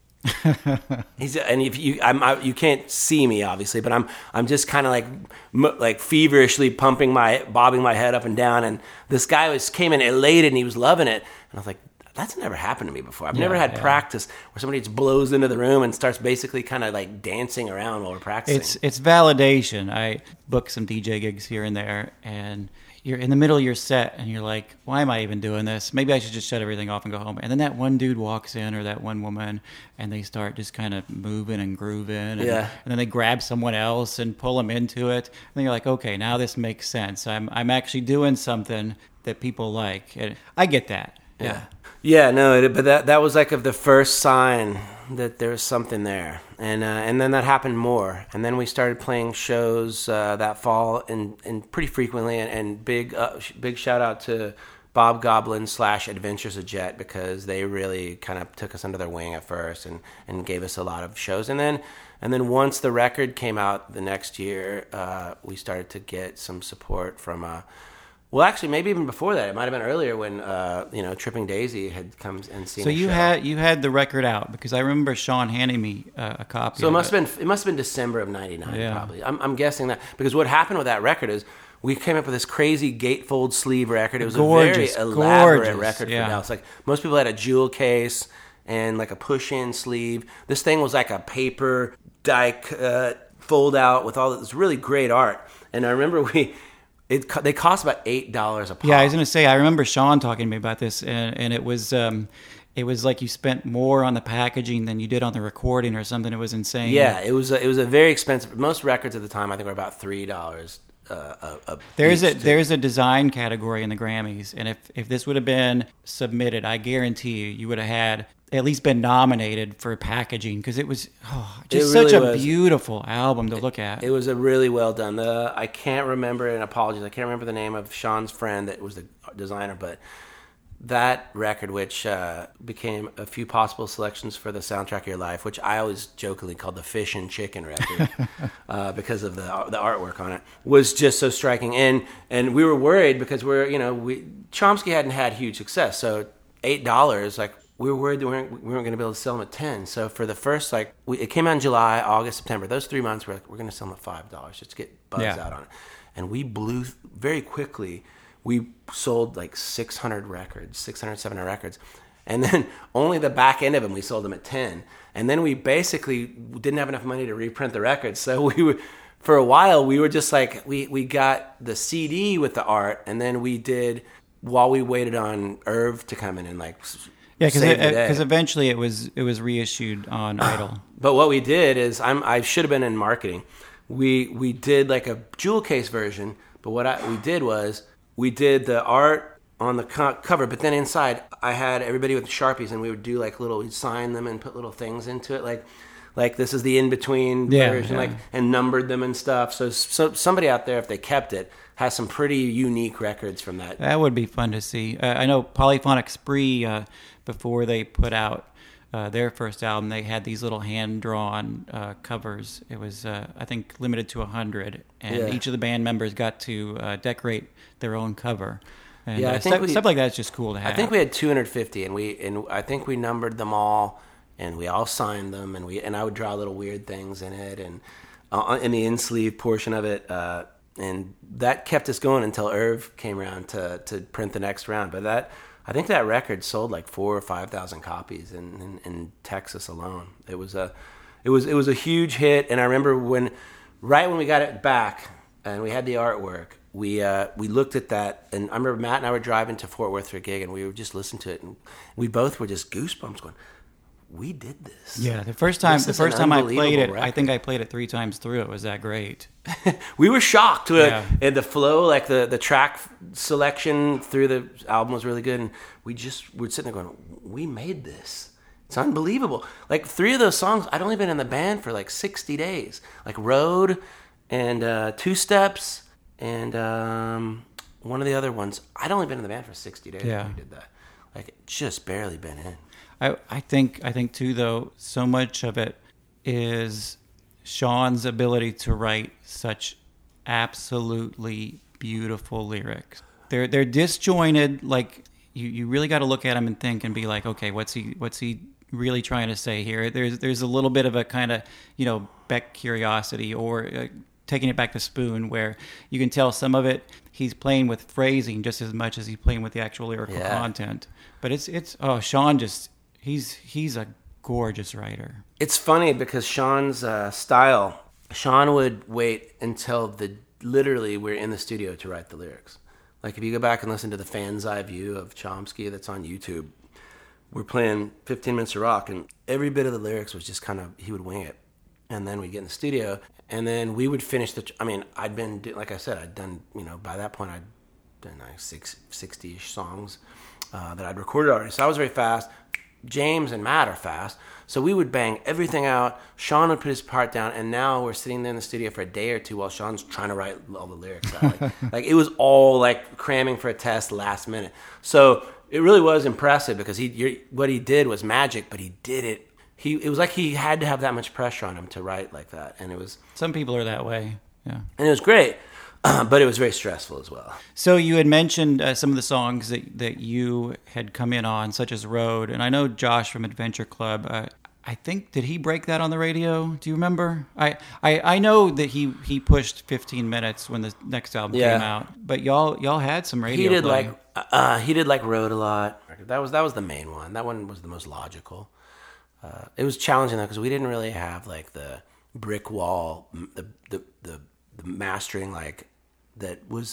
he's, and if you, I'm, I, you can't see me obviously, but I'm, I'm just kind of like, like feverishly pumping my, bobbing my head up and down. And this guy was, came in elated and he was loving it. And I was like, that's never happened to me before. I've Yeah, never had yeah. practice where somebody just blows into the room and starts basically kind of like dancing around while we're practicing. It's it's validation. I book some D J gigs here and there, and you're in the middle of your set, and you're like, why am I even doing this? Maybe I should just shut everything off and go home. And then that one dude walks in, or that one woman, and they start just kind of moving and grooving. And, Yeah. and then they grab someone else and pull them into it. And then you're like, okay, now this makes sense. I'm I'm actually doing something that people like. And I get that. Yeah. Yeah, no, it, but that that was like of the first sign that there was something there, and uh, and then that happened more, and then we started playing shows uh, that fall, and, and pretty frequently, and, and big uh, sh- big shout out to Bob Goblin slash Adventures of Jet, because they really kind of took us under their wing at first, and, and gave us a lot of shows, and then and then once the record came out the next year, uh, we started to get some support from. Uh, Well, actually, maybe even before that. It might have been earlier when, uh, you know, Tripping Daisy had come and seen. So a you show. had you had the record out, because I remember Sean handing me uh, a copy. So it of must have been. It must have been December of ninety-nine, Yeah. probably. I'm, I'm guessing that, because what happened with that record is we came up with this crazy gatefold sleeve record. It was Gorgeous, a very elaborate gorgeous, record yeah. for Dallas. Like most people had a jewel case and like a push-in sleeve. This thing was like a paper die uh, fold out with all this really great art. And I remember we. It, they cost about eight dollars a pop. Yeah, I was going to say, I remember Sean talking to me about this, and, and it was um, it was like you spent more on the packaging than you did on the recording or something. It was insane. Yeah, it was a, it was a very expensive. Most records at the time, I think, were about three dollars. Uh, a, a There's a piece, too. there's a design category in the Grammys, and if if this would have been submitted, I guarantee you, you would have had at least been nominated for packaging, because it was oh, just It such really a was. beautiful album to look at. It was a really well done. The I can't remember, and apologies, I can't remember the name of Sean's friend that was the designer, but that record, which uh, became a few possible selections for the soundtrack of your life, which I always jokingly called the fish and chicken record uh, because of the the artwork on it, was just so striking. And and we were worried because we're you know we Chomsky hadn't had huge success, so eight dollars like. We were worried that we weren't, we weren't going to be able to sell them at ten. So for the first, like, we, it came out in July, August, September. Those three months, we're like, we're going to sell them at five dollars just to get buzz Yeah. out on it. And we blew th- very quickly. We sold like six hundred records, six hundred, seven hundred records. And then only the back end of them, we sold them at ten. And then we basically didn't have enough money to reprint the records. So we were, for a while, we were just like, we, we got the C D with the art. And then we did, while we waited on Irv to come in and like... Yeah, because save the day. because eventually it was it was reissued on Idol. But what we did is, I'm I should have been in marketing. We we did like a jewel case version, but what I, we did was we did the art on the co- cover, but then inside I had everybody with Sharpies, and we would do like little, we'd sign them and put little things into it, like like this is the in between Yeah, version, yeah. like and numbered them and stuff. So so somebody out there, if they kept it, has some pretty unique records from that. That would be fun to see. Uh, I know Polyphonic Spree, uh, before they put out uh, their first album, they had these little hand-drawn uh, covers. It was, uh, I think, limited to one hundred, and Yeah. each of the band members got to uh, decorate their own cover. And Yeah, I uh, think stuff, we- stuff like that's just cool to have. I think we had two hundred fifty, and we and I think we numbered them all, and we all signed them, and we and I would draw little weird things in it, and uh, in the in sleeve portion of it, uh, and that kept us going until Irv came around to to print the next round. But that I think that record sold like four or five thousand copies in, in in Texas alone. It was a it was it was a huge hit, and I remember when right when we got it back and we had the artwork. We uh, we looked at that, and I remember Matt and I were driving to Fort Worth for a gig, and we were just listening to it, and we both were just goosebumps going, we did this. Yeah, the first time This the is first an time I played it, unbelievable I think record. I played it three times through. It was that great. We were shocked. Yeah. And the flow, like the, the track selection through the album was really good. And we just were sitting there going, we made this. It's unbelievable. Like three of those songs, I'd only been in the band for like sixty days. Like Road and uh, Two Steps and um, one of the other ones. I'd only been in the band for sixty days Yeah. when we did that. Like just barely been in. I, I think I think too though so much of it is Sean's ability to write such absolutely beautiful lyrics. They're they're disjointed. Like you, you really got to look at them and think and be like, okay, what's he what's he really trying to say here? There's there's a little bit of a kind of you know Beck curiosity or uh, taking it back to Spoon, where you can tell some of it he's playing with phrasing just as much as he's playing with the actual lyrical Yeah. content. But it's it's oh Sean just he's he's a gorgeous writer. It's funny because Sean's uh, style, Sean would wait until the literally we're in the studio to write the lyrics. Like if you go back and listen to the Fan's Eye View of Chomsky that's on YouTube, we're playing fifteen Minutes of Rock, and every bit of the lyrics was just kind of, he would wing it. And then we'd get in the studio, and then we would finish the, I mean, I'd been, like I said, I'd done, you know, by that point I'd done like six, sixty-ish songs uh, that I'd recorded already. So I was very fast. James and Matt are fast. So we would bang everything out. Sean would put his part down, and now we're sitting there in the studio for a day or two while Sean's trying to write all the lyrics out. Like, like it was all like cramming for a test last minute. So it really was impressive because he, you're, what he did was magic, but he did it. He, it was like he had to have that much pressure on him to write like that, and it was, Some people are that way. Yeah. and it was great, but it was very stressful as well. So you had mentioned uh, some of the songs that that you had come in on, such as Road, and I know Josh from Adventure Club. Uh, I think did he break that on the radio? Do you remember? I, I, I know that he, he pushed fifteen minutes when the next album Yeah. came out, but y'all y'all had some radio. He did play. like uh, he did like Road a lot. That was that was the main one. That one was the most logical. Uh, it was challenging though because we didn't really have like the brick wall, the the the, the mastering like that was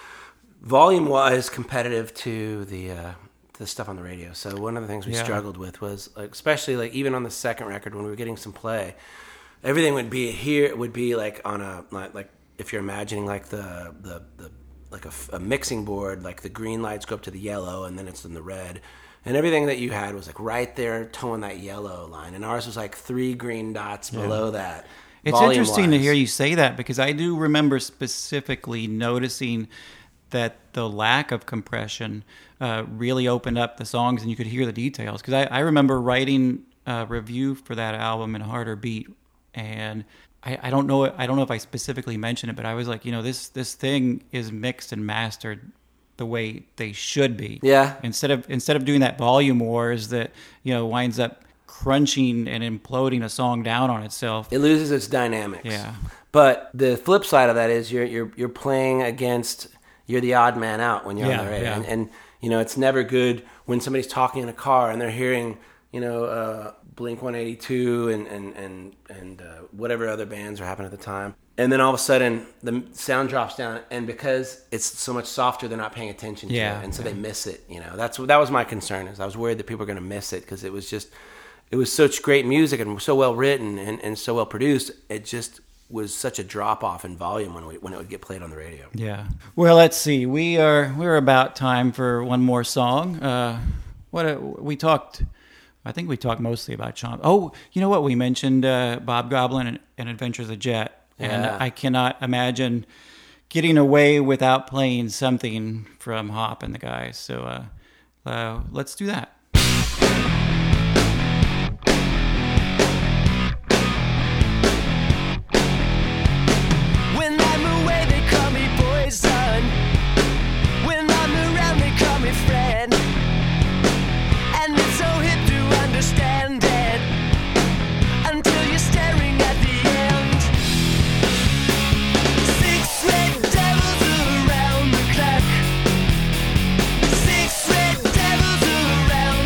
volume wise competitive to the uh, the stuff on the radio. So one of the things we Yeah. struggled with was like, especially like even on the second record when we were getting some play, everything would be here. It would be like on a like, like if you're imagining like the the, the like a, a mixing board, like the green lights go up to the yellow and then it's in the red. And everything that you had was like right there towing that yellow line. And ours was like three green dots below that. It's interesting to volume-wise. hear you say that because I do remember specifically noticing that the lack of compression uh, really opened up the songs and you could hear the details. Because I, I remember writing a review for that album in Harder Beat, and I, I don't know I don't know if I specifically mentioned it, but I was like, you know, this this thing is mixed and mastered the way they should be. Yeah. Instead of instead of doing that volume wars that you know winds up crunching and imploding a song down on itself. It loses its dynamics. Yeah. But the flip side of that is you're you're you're playing against, you're the odd man out when you're Yeah, on the radio. yeah. And, and you know, it's never good when somebody's talking in a car and they're hearing, you know, uh, Blink one eighty-two and and and and uh, whatever other bands are happening at the time. And then all of a sudden the sound drops down, and because it's so much softer, they're not paying attention to Yeah, it, and so yeah. they miss it. You know, that's that was my concern. Is I was worried that people were going to miss it because it was just, it was such great music and so well written and, and so well produced. It just was such a drop off in volume when we, when it would get played on the radio. Yeah. Well, let's see. We are we're about time for one more song. Uh, what a, we talked. I think we talked mostly about Chomp. Oh, you know what? We mentioned uh, Bob Goblin and, and Adventures of Jet. And Yeah. I cannot imagine getting away without playing something from Hop and the guys. So uh, uh, let's do that. When I'm away, they call me poison. When I'm around, they call me friend. And it's so hip to understand it until you're staring at the end. Six red devils around the clock. Six red devils around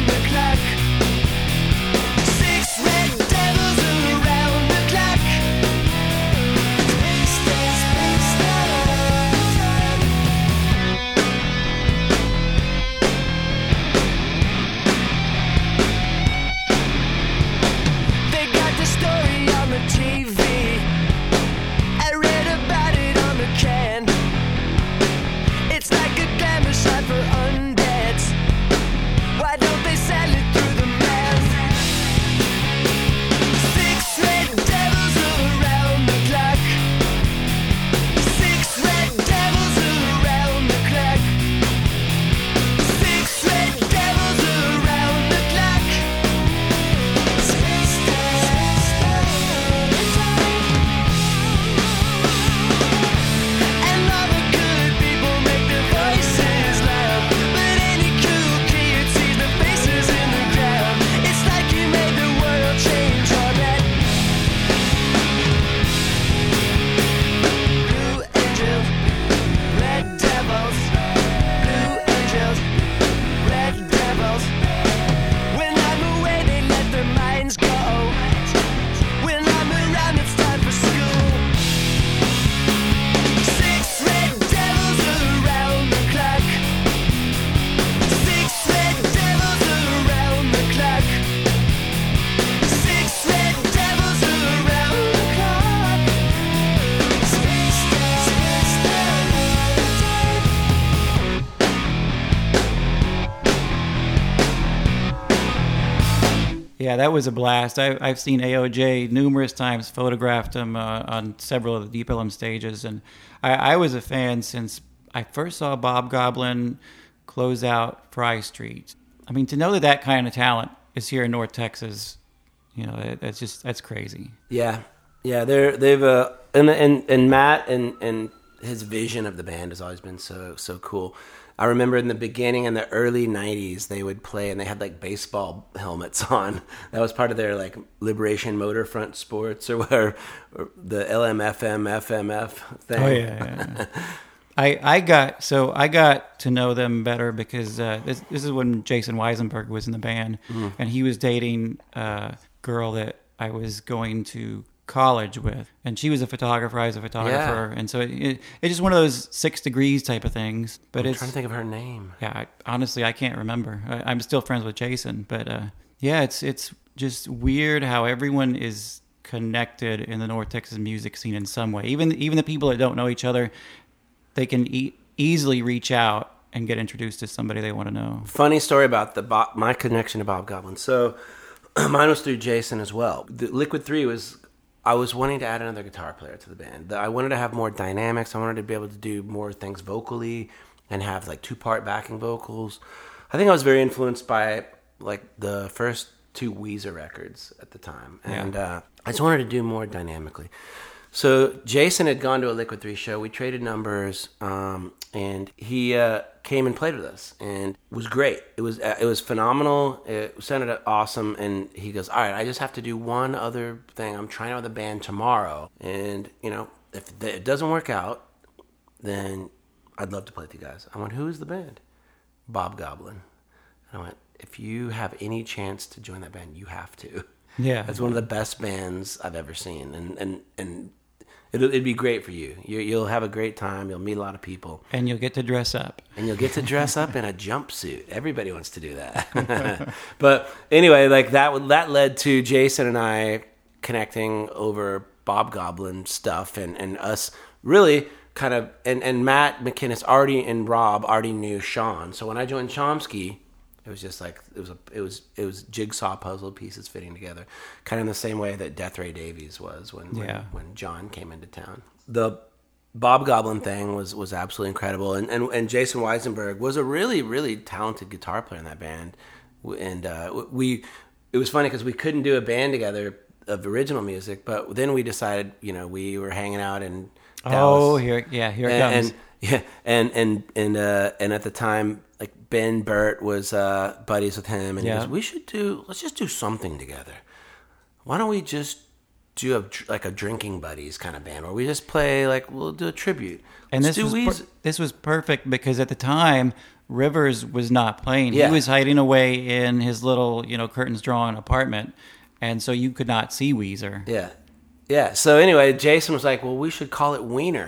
Yeah, that was a blast. I, I've seen A O J numerous times, photographed him uh, on several of the Deep Ellum stages, and I, I was a fan since I first saw Bob Goblin close out Fry Street. I mean, to know that that kind of talent is here in North Texas, you know, that, that's just that's crazy. Yeah, yeah, they're they've uh, and and and Matt and and his vision of the band has always been so so cool. I remember in the beginning, in the early nineties, they would play and they had like baseball helmets on. That was part of their like Liberation Motorfront Sports or whatever, or the L M F M F M F thing. Oh yeah. yeah, yeah. I, I got so I got to know them better because uh, this this is when Jason Weisenberg was in the band, mm. and he was dating a girl that I was going to college with, and she was a photographer. I was a photographer, yeah. and so it, it, it's just one of those six degrees type of things. But I'm it's trying to think of her name. Yeah, I, honestly, I can't remember. I, I'm still friends with Jason, but uh, yeah, it's it's just weird how everyone is connected in the North Texas music scene in some way. Even even the people that don't know each other, they can e- easily reach out and get introduced to somebody they want to know. Funny story about the Bob, my connection to Bob Goblin. So mine was through Jason as well. The Liquid three was. I was wanting to add another guitar player to the band. I wanted to have more dynamics. I wanted to be able to do more things vocally and have like two-part backing vocals. I think I was very influenced by like the first two Weezer records at the time. And yeah. uh, I just wanted to do more dynamically. So Jason had gone to a Liquid three show. We traded numbers, um, and he uh, came and played with us, and it was great. It was uh, it was phenomenal. It sounded awesome. And he goes, "All right, I just have to do one other thing. I'm trying out with the band tomorrow, and you know, if it doesn't work out, then I'd love to play with you guys." I went, "Who is the band?" Bob Goblin. And I went, "If you have any chance to join that band, you have to." Yeah, it's one of the best bands I've ever seen, and and and. It'll, it'd be great for you. you. You'll have a great time. You'll meet a lot of people. And you'll get to dress up. And you'll get to dress up in a jumpsuit. Everybody wants to do that. But anyway, like that that led to Jason and I connecting over Bob Goblin stuff and, and us really kind of, and, and Matt McInnes already and Rob already knew Sean. So when I joined Chomsky, it was just like it was a it was it was jigsaw puzzle pieces fitting together, kind of in the same way that Death Ray Davies was when yeah. when, when John came into town. The Bob Goblin thing was, was absolutely incredible, and, and and Jason Weisenberg was a really really talented guitar player in that band, and uh, we it was funny because we couldn't do a band together of original music, but then we decided you know we were hanging out in Dallas. Oh here yeah here it and, comes and, yeah and and and uh, and at the time. Like Ben Burt was uh, buddies with him, and yeah. he goes, "We should do. Let's just do something together. Why don't we just do a like a drinking buddies kind of band, where we just play like we'll do a tribute." And Let's this do was per- this was perfect because at the time Rivers was not playing. Yeah. He was hiding away in his little you know curtains drawn apartment, and so you could not see Weezer. Yeah, yeah. So anyway, Jason was like, "Well, we should call it Wiener."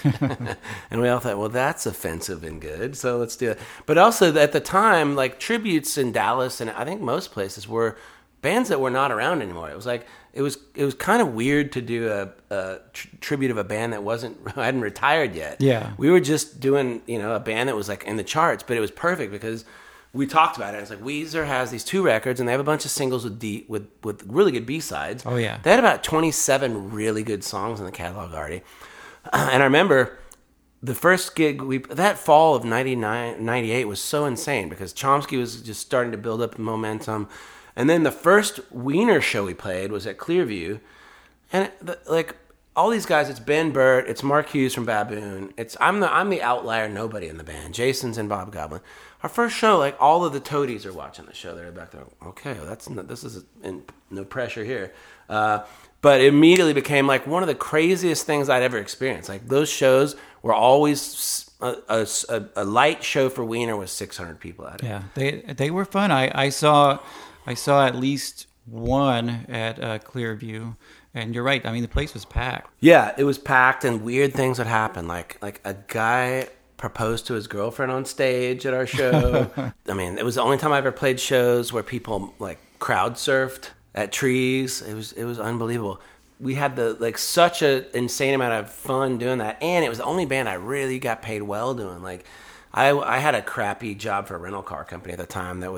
And we all thought, well, that's offensive and good, so let's do it. But also at the time, like tributes in Dallas and I think most places were bands that were not around anymore. It was like it was it was kind of weird to do a, a tr- tribute of a band that wasn't hadn't retired yet. Yeah, we were just doing you know a band that was like in the charts, but it was perfect because we talked about it. It's like Weezer has these two records and they have a bunch of singles with D, with with really good B sides. Oh yeah, they had about twenty-seven really good songs in the catalog already. And I remember the first gig we that fall of ninety-nine, ninety-eight was so insane because Chomsky was just starting to build up momentum. And then the first Wiener show we played was at Clearview. And the, like all these guys, it's Ben Burt, it's Mark Hughes from Baboon. It's I'm the I'm the outlier nobody in the band. Jason's and Bob Goblin. Our first show, like all of the toadies are watching the show. They're back there. Okay, that's not, this is in, no pressure here. Uh, But it immediately became like one of the craziest things I'd ever experienced. Like those shows were always a, a, a light show for Wiener with six hundred people at it. Yeah, they they were fun. I, I saw I saw at least one at uh, Clearview, and you're right. I mean, the place was packed. Yeah, it was packed, and weird things would happen. Like like a guy proposed to his girlfriend on stage at our show. I mean, it was the only time I ever played shows where people like crowd surfed at trees. It was it was unbelievable. We had the like such a insane amount of fun doing that, and it was the only band I really got paid well doing. Like I I had a crappy job for a rental car company at the time that was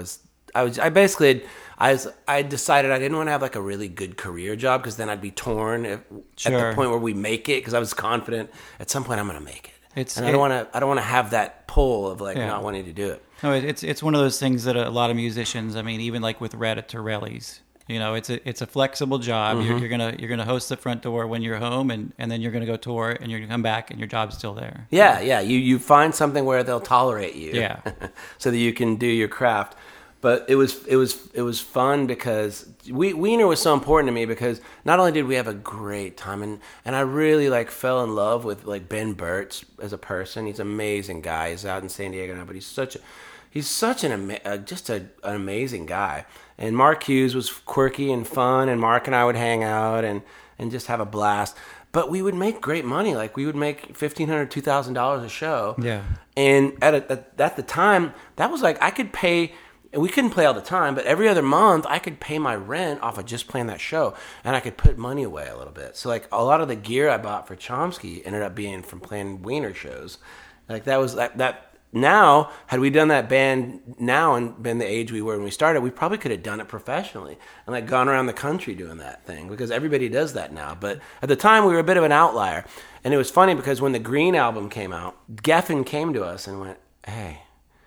I was I basically I was I decided I didn't want to have like a really good career job because then I'd be torn if, at Sure. the point where we make it because I was confident at some point I'm going to make it. It's- and I it- don't want to I don't want to have that pull of like Yeah. not wanting to do it. No, it- it's it's one of those things that a lot of musicians. I mean, even like with Red at Torelli's, you know, it's a it's a flexible job. Mm-hmm. You're, you're gonna you're gonna host the front door when you're home, and, and then you're gonna go tour, and you're gonna come back, and your job's still there. Yeah, yeah. You you find something where they'll tolerate you. Yeah. so that you can do your craft. But it was it was it was fun because we, Wiener was so important to me because not only did we have a great time and, and I really like fell in love with like Ben Burtz as a person. He's an amazing guy. He's out in San Diego now, but he's such a he's such an ama- uh, just a, an amazing guy. And Mark Hughes was quirky and fun, and Mark and I would hang out and, and just have a blast. But we would make great money. Like we would make fifteen hundred dollars, two thousand dollars a show. Yeah. And at, a, at at the time, that was like I could pay. We couldn't play all the time, but every other month I could pay my rent off of just playing that show, and I could put money away a little bit. So like a lot of the gear I bought for Chomsky ended up being from playing Wiener shows. Like that was that that. Now, had we done that band now and been the age we were when we started, we probably could have done it professionally and like gone around the country doing that thing because everybody does that now. But at the time, we were a bit of an outlier. And it was funny because when the Green album came out, Geffen came to us and went, hey,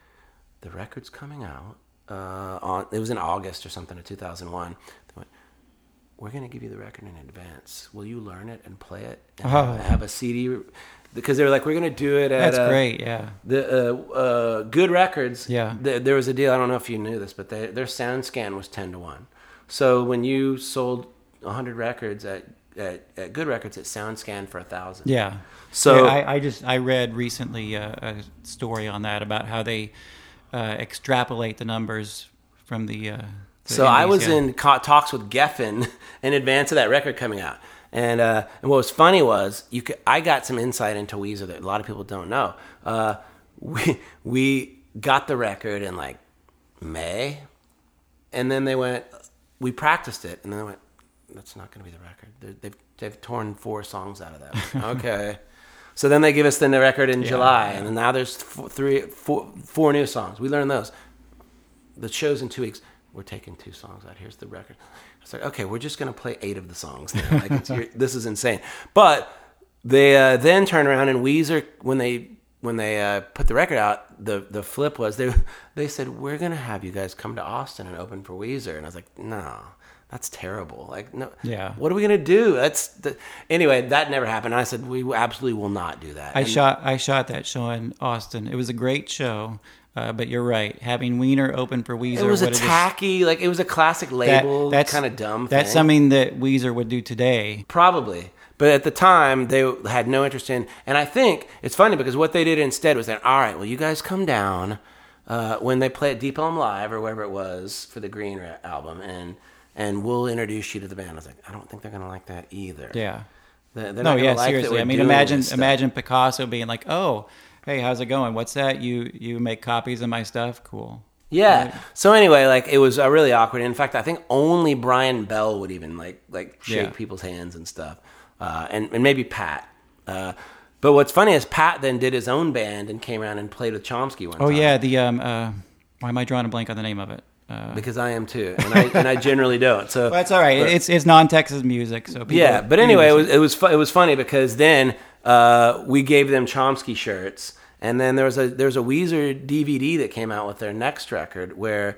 the record's coming out. Uh, on It was in August or something of two thousand one. They went, we're going to give you the record in advance. Will you learn it and play it and Oh. have, have a C D? Because they were like, we're going to do it at... That's uh, great. Yeah. the uh, uh, Good Records, Yeah. th- there was a deal. I don't know if you knew this, but they, their sound scan was ten to one. So when you sold one hundred records at, at, at Good Records, it sound scanned for a thousand. Yeah. So- Yeah, I, I just I read recently a, a story on that about how they uh, extrapolate the numbers from the. Uh, the So I indies, was yeah. in co- talks with Geffen in advance of that record coming out. And, uh, and what was funny was you could, I got some insight into Weezer that a lot of people don't know. Uh, we, we got the record in like May, and then they went, we practiced it, and then they went, that's not going to be the record. They're, they've, they've torn four songs out of that. Okay. So then they give us the record in Yeah, July, yeah. and then now there's four, three, four, four new songs. We learned those. The show's in two weeks. We're taking two songs out. Here's the record. It's like, okay, we're just going to play eight of the songs now. Like, it's, you're, this is insane. But they uh, then turn around and Weezer, when they when they uh, put the record out, the the flip was they they said, we're going to have you guys come to Austin and open for Weezer. And I was like, no, that's terrible. Like, no, Yeah. what are we going to do? That's the, anyway, that never happened. And I said, we absolutely will not do that. I And- shot I shot that show in Austin. It was a great show, uh, but you're right. Having Wiener open for Weezer It was a would've just- tacky, like it was a classic that- label, that's kind of dumb. That's thing. something that Weezer would do today. Probably. But at the time, they had no interest in... And I think it's funny because what they did instead was that, all right, well, you guys come down uh, when they play at Deep Elm Live or wherever it was for the Green Ra- album, and and we'll introduce you to the band. I was like, I don't think they're going to like that either. Yeah. They're, they're No, not gonna yeah, like that seriously. we're I mean, doing imagine this stuff. imagine Picasso being like, "Oh, hey, how's it going? What's that? You you make copies of my stuff? Cool." Yeah. Right. So anyway, like it was uh, really awkward. In fact, I think only Brian Bell would even like like shake Yeah. people's hands and stuff, uh, and and maybe Pat. Uh, but what's funny is Pat then did his own band and came around and played with Chomsky one Oh time. yeah, the um, uh, why am I drawing a blank on the name of it? Uh, Because I am too, and I and I generally don't. So well, that's all right. but- it's it's non-Texas music, so people, yeah. But anyway, it was it was fu- it was funny because then uh, we gave them Chomsky shirts, and then there was a there was a Weezer D V D that came out with their next record where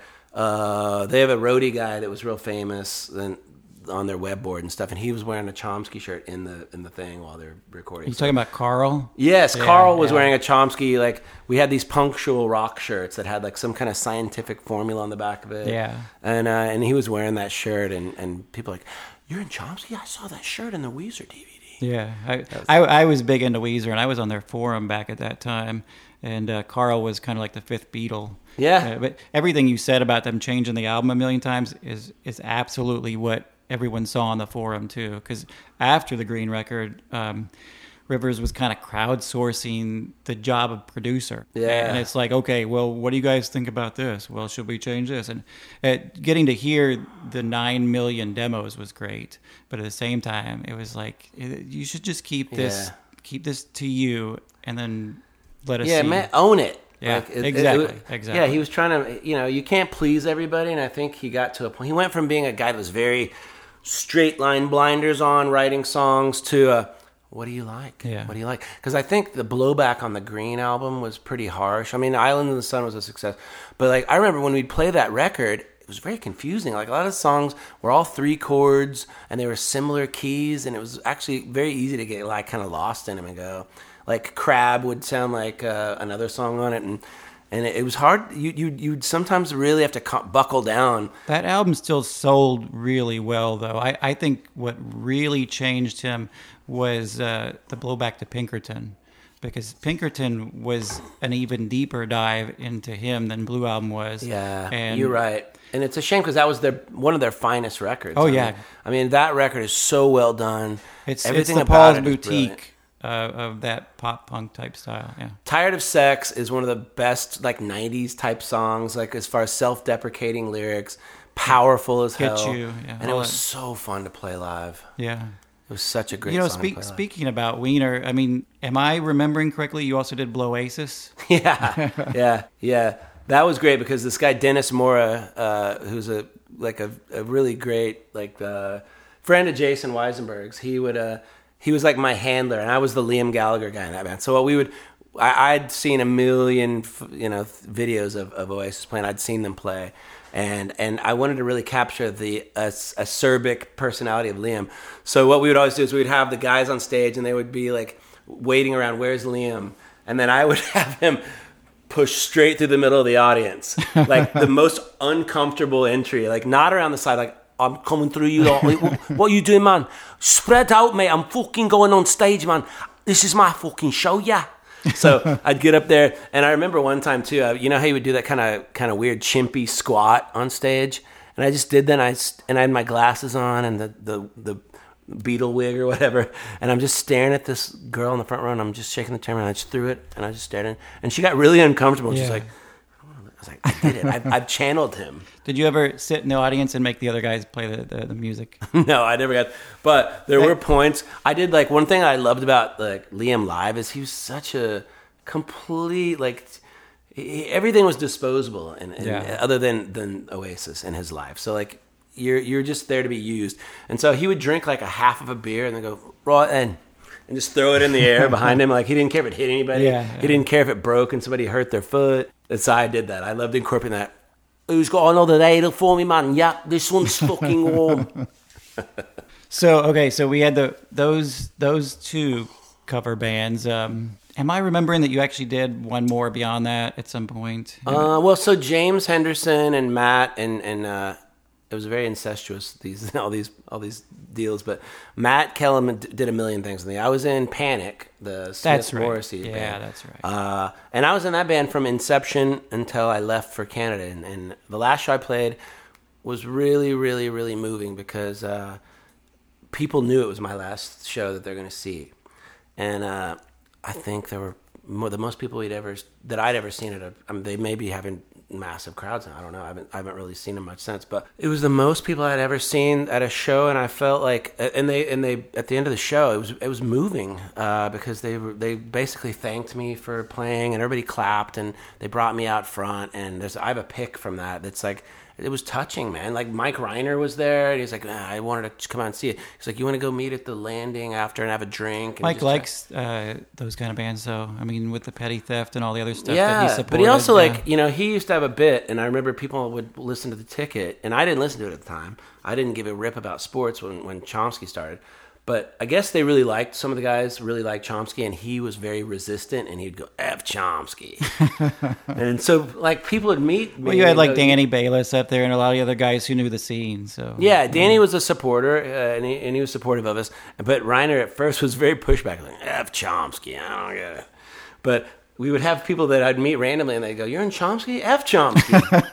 uh, they have a roadie guy that was real famous and on their web board and stuff, and he was wearing a Chomsky shirt in the in the thing while they're recording. You talking about Carl? Yes, Yeah, Carl was yeah. wearing a Chomsky. Like we had these punctual rock shirts that had like some kind of scientific formula on the back of it. Yeah. and uh, and he was wearing that shirt, and, and people were like, "You're in Chomsky? I saw that shirt in the Weezer D V D." Yeah, I, I I was big into Weezer, and I was on their forum back at that time. And uh, Carl was kind of like the fifth Beatle. Yeah. Uh, but everything you said about them changing the album a million times is is absolutely what everyone saw on the forum too. Because after the Green record, um, Rivers was kind of crowdsourcing the job of producer. Yeah. And it's like, okay, well, what do you guys think about this? Well, should we change this? And uh, getting to hear the nine million demos was great, but at the same time, it was like it, you should just keep this Yeah. keep this to you, and then let us Yeah, see. man, own it. Yeah, Like, it- it- exactly, it- exactly. Yeah, he was trying to, you know, you can't please everybody, and I think he got to a point. He went from being a guy that was very straight line blinders on writing songs to a, what do you like? Yeah. What do you like? Because I think the blowback on the Green album was pretty harsh. I mean, Island in the Sun was a success, but like I remember when we'd play that record, it was very confusing. Like a lot of songs were all three chords and they were similar keys, and it was actually very easy to get like kind of lost in them and go. Like Crab would sound like uh, another song on it, and and it, it was hard. You you you'd sometimes really have to co- buckle down. That album still sold really well, though. I, I think what really changed him was uh, the blowback to Pinkerton, because Pinkerton was an even deeper dive into him than Blue Album was. Yeah, and you're right. And it's a shame because that was their one of their finest records. Oh, I yeah. mean, I mean that record is so well done. It's Everything it's the about Paul's it is brilliant. Boutique uh, of that pop punk type style. Yeah. Tired of Sex is one of the best like nineties type songs, like as far as self-deprecating lyrics, powerful as Get hell. You, yeah, and it all was that. so fun to play live. Yeah. It was such a great You know, song to speak, play live. speaking about Wiener, I mean, am I remembering correctly? You also did Blowasis? Yeah, yeah, yeah. That was great because this guy Dennis Mora, uh, who's a like a, a really great like uh, friend of Jason Weisenberg's. He would uh, he was like my handler, and I was the Liam Gallagher guy in that band. So what we would, I, I'd seen a million you know videos of, of Oasis playing. I'd seen them play, and and I wanted to really capture the uh, acerbic personality of Liam. So what we would always do is we would have the guys on stage, and they would be like waiting around. Where's Liam? And then I would have him push straight through the middle of the audience, like the most uncomfortable entry, like not around the side, like I'm coming through you lot. What are you doing, man? Spread out, mate. I'm fucking going on stage, man. This is my fucking show, yeah. So I'd get up there, and I remember one time too. Uh, you know how you would do that kind of kind of weird chimpy squat on stage, and I just did that. And I and I had my glasses on and the the the. Beetle wig or whatever, and I'm just staring at this girl in the front row, and I'm just shaking the camera, and I just threw it, and I just stared at her, and she got really uncomfortable. And She's Yeah. like, I was like, I did it. I've, I've channeled him. Did you ever sit in the audience and make the other guys play the, the, the music? No, I never got. But there were points. I did like one thing I loved about like Liam live is he was such a complete like. He, everything was disposable, and, and Yeah. other than than Oasis in his life. So like. You're you're just there to be used, and so he would drink like a half of a beer and then go right in, and just throw it in the air behind him. Like he didn't care if it hit anybody. Yeah, He yeah. didn't care if it broke and somebody hurt their foot. And so I did that. I loved incorporating that. Who's got another ladle for me, man? Yeah, this one's fucking warm. So okay, so we had the those those two cover bands. Um, am I remembering that you actually did one more beyond that at some point? Uh, well, so James Henderson and Matt and and uh, it was very incestuous. These all these all these deals, but Matt Kellum d- did a million things with me. I was in Panic, the Smith That's right. Morrissey Yeah, band. that's right. Uh, and I was in that band from inception until I left for Canada. And, and the last show I played was really, really, really moving because uh, people knew it was my last show that they're going to see, and uh, I think there were more, the most people we'd ever that I'd ever seen at a. I mean, they may be having massive crowds now. I don't know. I haven't I haven't really seen them much since, but it was the most people I'd ever seen at a show, and I felt like and they and they at the end of the show it was it was moving uh, because they were they basically thanked me for playing, and everybody clapped, and they brought me out front, and there's I have a pic from that that's like. It was touching, man. Like Mike Reiner was there, and he's like, ah, "I wanted to come out and see it." He's like, "You want to go meet at the Landing after and have a drink?" And Mike just- likes uh, those kind of bands, though. I mean, with the Petty Theft and all the other stuff that he Yeah, supported. but he also yeah. like you know he used to have a bit, and I remember people would listen to The Ticket, and I didn't listen to it at the time. I didn't give a rip about sports when when Chomsky started, but I guess they really liked some of the guys really liked Chomsky, and he was very resistant, and he'd go F Chomsky, and so like people would meet. Me Well, you had and like go, Danny Bayless up there and a lot of the other guys who knew the scene. So Yeah, Danny was a supporter, uh, and, he, and he was supportive of us. But Reiner at first was very pushback, like F Chomsky, I don't get it. But we would have people that I'd meet randomly, and they'd go, "You're in Chomsky, F Chomsky."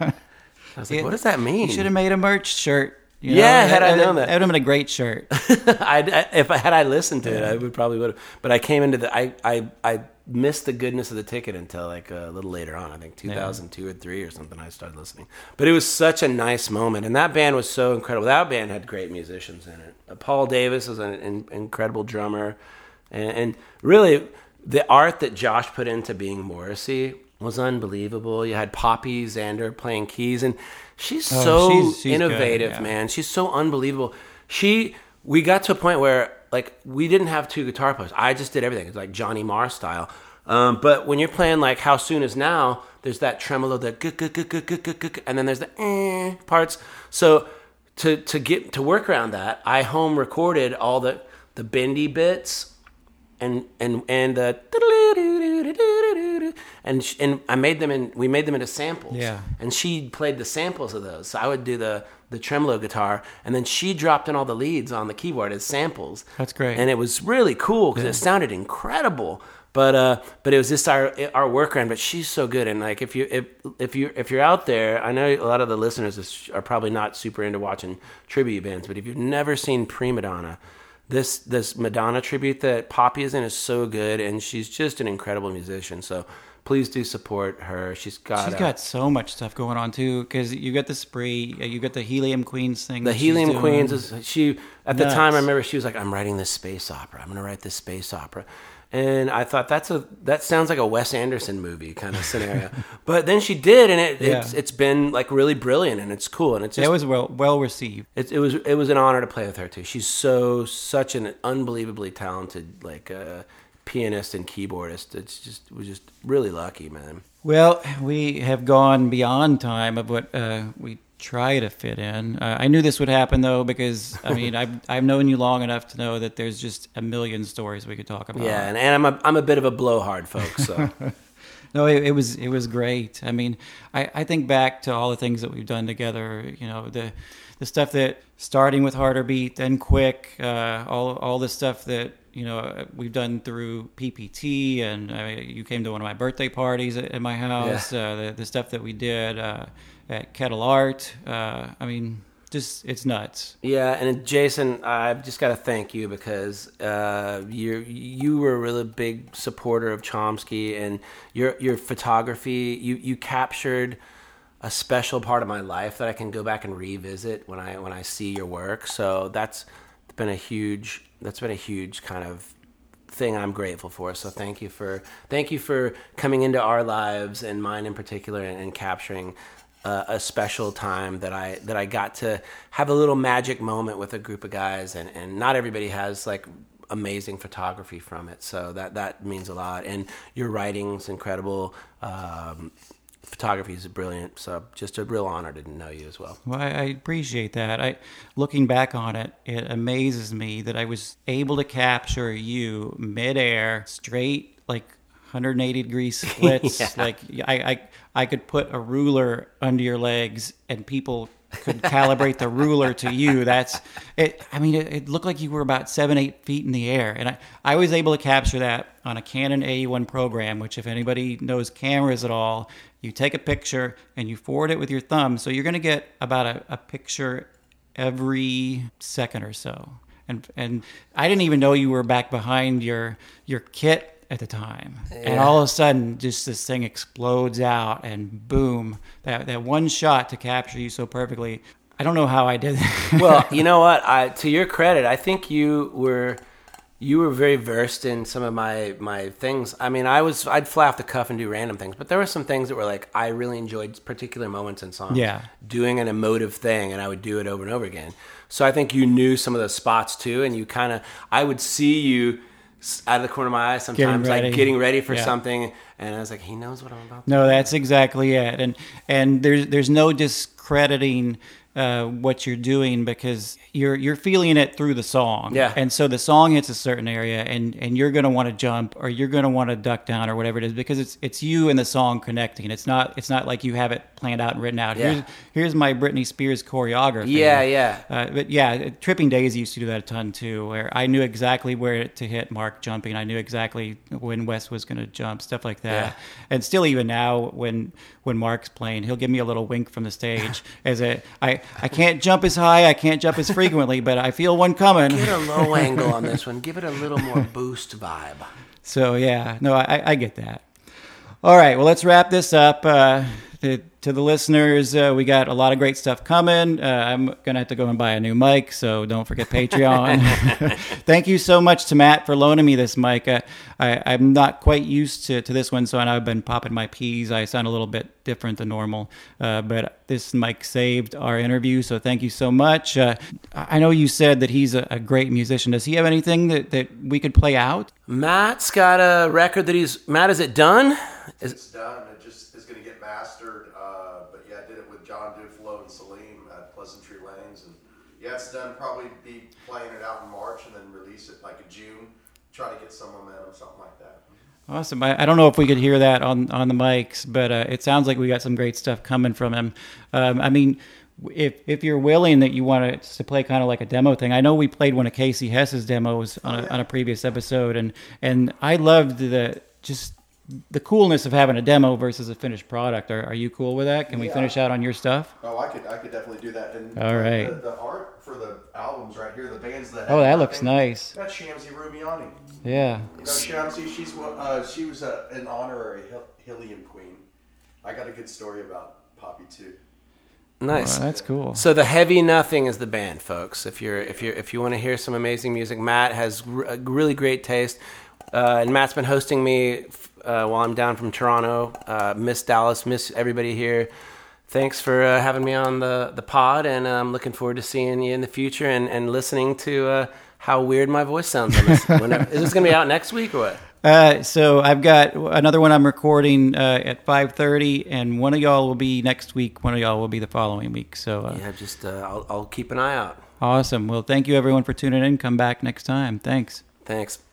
I was like, Yeah. "What does that mean?" you should have made a merch shirt. You Yeah, had I known that. that would have been a great shirt. I'd, I, if I had I listened to it, I would probably would have. But I came into the, I, I, I missed the goodness of The Ticket until like a little later on. I think two thousand two or three or something. I started listening, but it was such a nice moment, and that band was so incredible. That band had great musicians in it. Uh, Paul Davis was an, an incredible drummer, and, and really the art that Josh put into being Morrissey was unbelievable. You had Poppy Xander playing keys, and she's Oh, so she's- she's innovative, good, yeah. man. She's so unbelievable. She, we got to a point where like we didn't have two guitar players. I just did everything. It's like Johnny Marr style. Um, but when you're playing like How Soon Is Now, there's that tremolo, the g- g- g- g- g- g- g- and then there's the eh parts. So to to get to work around that, I home recorded all the the bendy bits and and and the and sh- and I made them in we made them into samples. Yeah. And she played the samples of those. So I would do the the tremolo guitar, and then she dropped in all the leads on the keyboard as samples. That's great. And it was really cool because it sounded incredible. But uh, but it was just our our workaround. But she's so good, and like if you if if you if you're out there, I know a lot of the listeners is, are probably not super into watching tribute bands. But if you've never seen Prima Donna, this this Madonna tribute that Poppy is in is so good, and she's just an incredible musician. So please do support her. She's got She's uh, got so much stuff going on too, because you got the Spree, uh, you got the Helium Queens thing. The that she's Helium doing. Queens is she at the Nuts. time. I remember she was like, "I'm writing this space opera. I'm going to write this space opera," and I thought that's a that sounds like a Wes Anderson movie kind of scenario. But then she did, and it Yeah. it's, it's been like really brilliant, and it's cool, and it's just It was well well received. it, it was it was an honor to play with her too. She's so such an unbelievably talented like uh, pianist and keyboardist. It's just we're just really lucky, man. Well, we have gone beyond time of what uh, we try to fit in. Uh, I knew this would happen though, because I mean, I've I've known you long enough to know that there's just a million stories we could talk about. Yeah, and, and I'm a I'm a bit of a blowhard, folks. So No, it, it was it was great. I mean, I, I think back to all the things that we've done together. You know, the the stuff that starting with Harder Beat, then Quick, uh, all all the stuff that you know we've done through P P T, and I mean, you came to one of my birthday parties at, at my house. Yeah. Uh, the the stuff that we did uh, at Kettle Art. Uh, I mean, just it's nuts. yeah, and Jason, I've just got to thank you because uh, you you were a really big supporter of Chomsky, and your your photography. You you captured a special part of my life that I can go back and revisit when I when I see your work. So that's been a huge that's been a huge kind of thing I'm grateful for. So thank you for thank you for coming into our lives and mine in particular, and, and capturing uh, a special time that I that I got to have a little magic moment with a group of guys, and, and not everybody has like amazing photography from it. So that that means a lot. And your writing's incredible. Um, photography is brilliant. So just a real honor to know you as well. Well, I, I appreciate that. I, looking back on it, it amazes me that I was able to capture you midair, straight, like one hundred eighty degree splits. Yeah. Like I, I, I could put a ruler under your legs, and people could calibrate the ruler to you. That's it. I mean, it, it looked like you were about seven, eight feet in the air, and I, I was able to capture that on a Canon A E one program. Which, if anybody knows cameras at all, you take a picture and you forward it with your thumb, so you're going to get about a, a picture every second or so. And and I didn't even know you were back behind your your kit at the time. And all of a sudden, just this thing explodes out, and boom, that that one shot to capture you so perfectly. I don't know how I did that. Well, you know what? I, to your credit, I think you were you were very versed in some of my my things. I mean, I was I'd fly off the cuff and do random things, but there were some things that were like I really enjoyed particular moments in songs. Yeah. Doing an emotive thing, and I would do it over and over again. So I think you knew some of those spots too, and you kind of I would see you out of the corner of my eye sometimes, ready. like getting ready for Yeah. something, and I was like, he knows what I'm about. No, that's exactly it. And and there's there's no discrediting uh, what you're doing, because you're you're feeling it through the song. Yeah. And so the song hits a certain area, and, and you're going to want to jump, or you're going to want to duck down, or whatever it is, because it's it's you and the song connecting. It's not it's not like you have it planned out and written out. Yeah. Here's here's my Britney Spears choreography. Yeah, yeah. Uh, but yeah, Tripping Daisy used to do that a ton too, where I knew exactly where to hit Mark jumping. I knew exactly when Wes was going to jump, stuff like that. Yeah. And still, even now, when when Mark's playing, he'll give me a little wink from the stage as a I I can't jump as high, I can't jump as frequently, but I feel one coming. Get a low angle on this one. Give it a little more boost vibe. So yeah, no, I, I get that. All right, well, let's wrap this up. Uh, Uh, to the listeners, uh, we got a lot of great stuff coming. Uh, I'm going to have to go and buy a new mic, so don't forget Patreon. Thank you so much to Matt for loaning me this mic. Uh, I, I'm not quite used to, to this one, so I've been popping my P's. I sound a little bit different than normal, uh, but this mic saved our interview, so thank you so much. Uh, I know you said that he's a, a great musician. Does he have anything that, that we could play out? Matt's got a record that he's... Matt, is it done? Is, It's done. It just is going to get mastered. Uh, but yeah, I did it with John Duflo and Salim at Pleasantry Lanes. And yeah, it's done. Probably be playing it out in March and then release it like in June. Try to get some momentum, something like that. Awesome. I, I don't know if we could hear that on, on the mics, but uh, it sounds like we got some great stuff coming from him. Um, I mean, if if you're willing that you want to, to play kind of like a demo thing, I know we played one of Casey Hess's demos on a, on a previous episode, and, and I loved the just the coolness of having a demo versus a finished product. Are, are you cool with that? Can we Yeah. finish out on your stuff? Oh, I could I could definitely do that. And All right. the, the art for the albums right here, the bands that Oh, have that looks nothing, nice. That's Shamsi Rubiani. Yeah. You know, Shamsi, she's one- uh, she was a, an honorary Hill- Hillian queen. I got a good story about Poppy too. nice. Well, that's cool. So the Heavy Nothing is the band, folks. If you're if you're if you want to hear some amazing music, Matt has r- a really great taste, uh, and Matt's been hosting me uh, while I'm down from Toronto. Uh, miss Dallas, miss everybody here. Thanks for uh, having me on the the pod, and I'm looking forward to seeing you in the future and, and listening to uh, how weird my voice sounds on this. Whenever, is this gonna be out next week or what? Uh, so I've got another one I'm recording uh, at five thirty, and one of y'all will be next week. One of y'all will be the following week. So uh, Yeah, just uh, I'll I'll keep an eye out. awesome. Well, thank you everyone for tuning in. Come back next time. Thanks. Thanks.